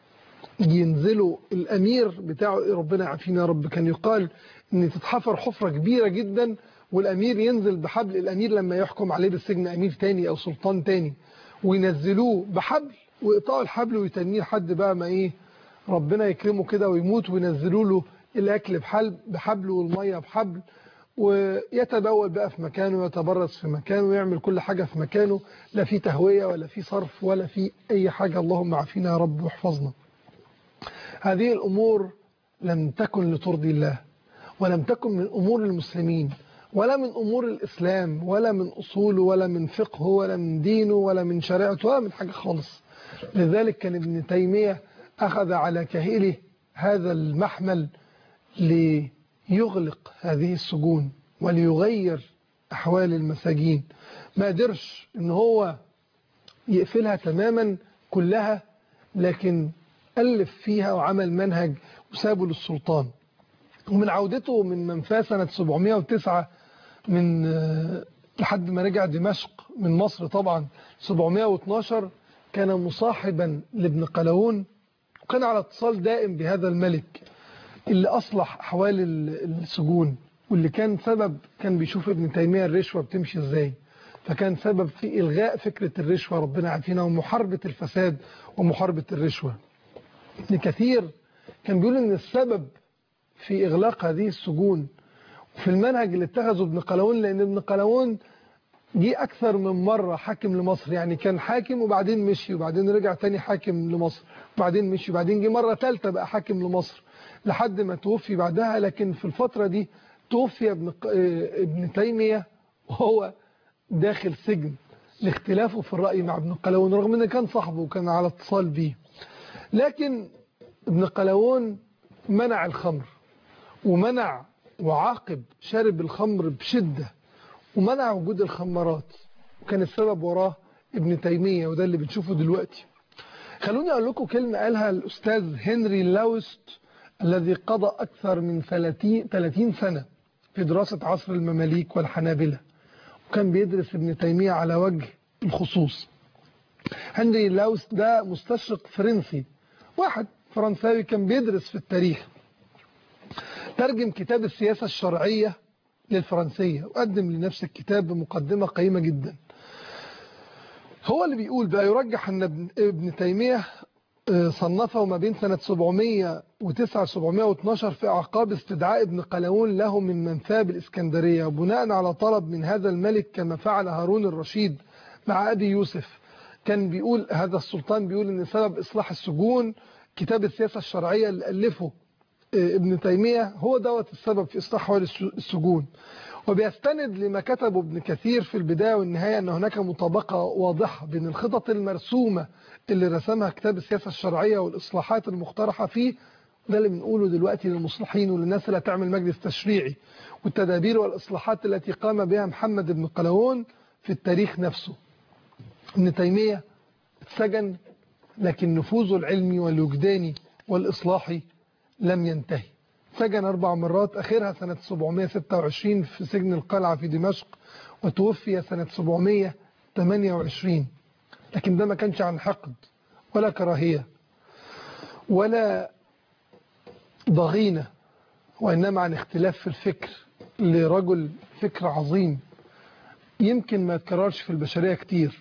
ينزلوا الأمير بتاعه، ربنا يعافينا يا رب. كان يقال ان تتحفر حفرة كبيرة جدا والأمير ينزل بحبل، الأمير لما يحكم عليه بالسجن أمير تاني أو سلطان تاني، وينزلوه بحبل ويقطعوا الحبل ويتنيه لحد بقى ما ربنا يكرمه كده ويموت، وينزلوا له الأكل بحبل والمية بحبل، ويتبول بقى في مكانه ويتبرز في مكانه ويعمل كل حاجة في مكانه، لا في تهوية ولا في صرف ولا في أي حاجة. اللهم عافينا يا رب واحفظنا. هذه الأمور لم تكن لترضي الله، ولم تكن من أمور المسلمين، ولا من أمور الإسلام، ولا من أصوله، ولا من فقهه، ولا من دينه، ولا من شريعته، ولا من حاجة خالص. لذلك كان ابن تيمية أخذ على كاهله هذا المحمل ليغلق هذه السجون وليغير أحوال المساجين. ما قدرش إن هو يقفلها تماما كلها، لكن ألف فيها وعمل منهج وسابه للسلطان. ومن عودته من منفاه سنة 709 لحد ما رجع دمشق من مصر طبعا 712، كان مصاحبا لابن قلاوون، وكان على اتصال دائم بهذا الملك اللي أصلح أحوال السجون، واللي كان بيشوف ابن تيمية الرشوة بتمشي ازاي، فكان سبب في إلغاء فكرة الرشوة، ربنا عافينا، ومحاربة الفساد ومحاربة الرشوة. ابن كثير كان بيقول ان السبب في إغلاق هذه السجون وفي المنهج اللي اتخذه ابن قلاوون، لأن ابن قلاوون جه أكثر من مرة حاكم لمصر، يعني كان حاكم وبعدين مشي، وبعدين رجع تاني حاكم لمصر، وبعدين مشي، وبعدين جه مرة ثالثة بقى حاكم لمصر لحد ما توفي بعدها. لكن في الفترة دي توفي ابن تيمية وهو داخل سجن لاختلافه في الرأي مع ابن قلاوون، رغم أنه كان صاحبه وكان على اتصال به. لكن ابن قلاوون منع الخمر، ومنع وعاقب شارب الخمر بشدة، ومنع وجود الخمارات، وكان السبب وراه ابن تيمية، وده اللي بنشوفه دلوقتي. خلوني أقول لكم كلمة قالها الأستاذ هنري لاوست الذي قضى أكثر من 30 سنة في دراسة عصر المماليك والحنابلة، وكان بيدرس ابن تيمية على وجه الخصوص. هنري لاوست ده مستشرق فرنسي، واحد فرنساوي كان بيدرس في التاريخ، ترجم كتاب السياسة الشرعية للفرنسية وقدم لنفس الكتاب بمقدمة قيمة جدا. هو اللي بيقول بقى يرجح أن ابن تيمية صنفه ما بين سنة 709 712 في أعقاب استدعاء ابن قلاوون له من منفاه بالإسكندرية، وبناء على طلب من هذا الملك كما فعل هارون الرشيد مع أبي يوسف. كان بيقول هذا السلطان بيقول أن سبب إصلاح السجون كتاب السياسة الشرعية اللي ألفه ابن تيمية هو دوت السبب في إصلاح أحوال السجون، وبيستند لما كتبه ابن كثير في البداية والنهاية أن هناك مطابقة واضحة بين الخطط المرسومة اللي رسمها كتاب السياسة الشرعية والإصلاحات المقترحة فيه، ده اللي بنقوله دلوقتي للمصلحين وللناس اللي هتعمل مجلس تشريعي، والتدابير والإصلاحات التي قام بها محمد بن قلاوون في التاريخ نفسه. ابن تيمية اتسجن، لكن نفوذه العلمي والوجداني والإصلاحي لم ينتهي. سجن 4 مرات، آخرها سنة 726 في سجن القلعة في دمشق، وتوفي سنة 728. لكن ده ما كانش عن حقد ولا كراهية ولا ضغينة، وإنما عن اختلاف في الفكر لرجل فكر عظيم يمكن ما يتكررش في البشرية كتير.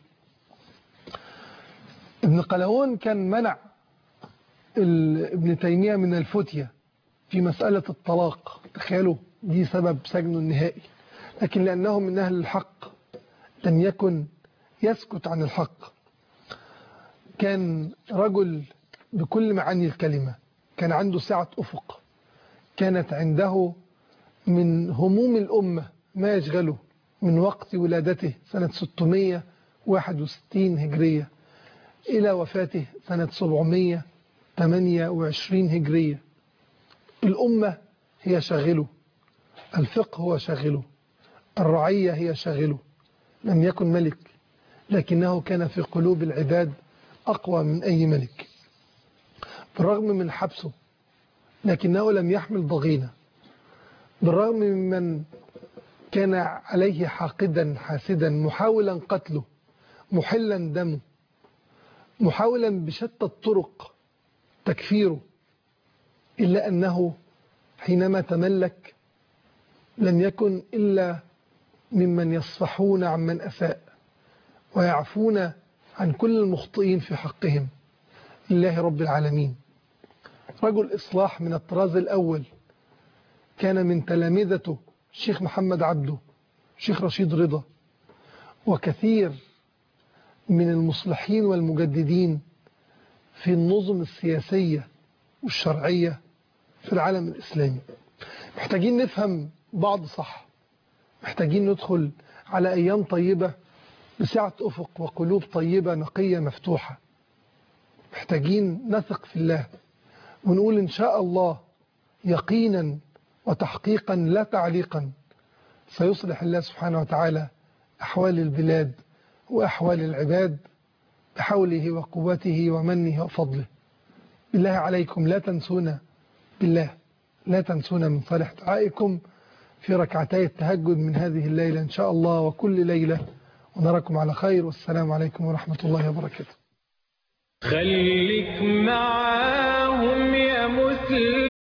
ابن قلاوون كان منع ابن تيمية من الفتية في مسألة الطلاق، تخيلوا دي سبب سجنه النهائي، لكن لأنه من أهل الحق لم يكن يسكت عن الحق. كان رجل بكل معاني الكلمة، كان عنده سعة أفق، كانت عنده من هموم الأمة ما يشغله من وقت ولادته سنة 661 هجرية إلى وفاته سنة 728 هجرية. الأمة هي شاغله، الفقه هو شاغله، الرعية هي شاغله. لم يكن ملك، لكنه كان في قلوب العباد أقوى من أي ملك. بالرغم من حبسه لكنه لم يحمل ضغينة، بالرغم من كان عليه حاقدا حاسدا محاولا قتله، محلا دمه، محاولا بشتى الطرق تكفيره، إلا أنه حينما تملك لم يكن إلا ممن يصفحون عمن أساء ويعفون عن كل المخطئين في حقهم لله رب العالمين. رجل إصلاح من الطراز الأول، كان من تلامذته الشيخ محمد عبده، الشيخ رشيد رضا، وكثير من المصلحين والمجددين في النظم السياسية والشرعية في العالم الإسلامي. محتاجين نفهم بعض صح، محتاجين ندخل على أيام طيبة بسعة أفق وقلوب طيبة نقية مفتوحة. محتاجين نثق في الله ونقول إن شاء الله يقينا وتحقيقا لا تعليقا سيصلح الله سبحانه وتعالى أحوال البلاد وأحوال العباد بحوله وقوته ومنه وفضله. بالله عليكم لا تنسونا، بالله لا تنسونا من صالح دعائكم في ركعتي التهجد من هذه الليلة إن شاء الله وكل ليلة، ونراكم على خير، والسلام عليكم ورحمة الله وبركاته. خليك معاهم يا مسلم.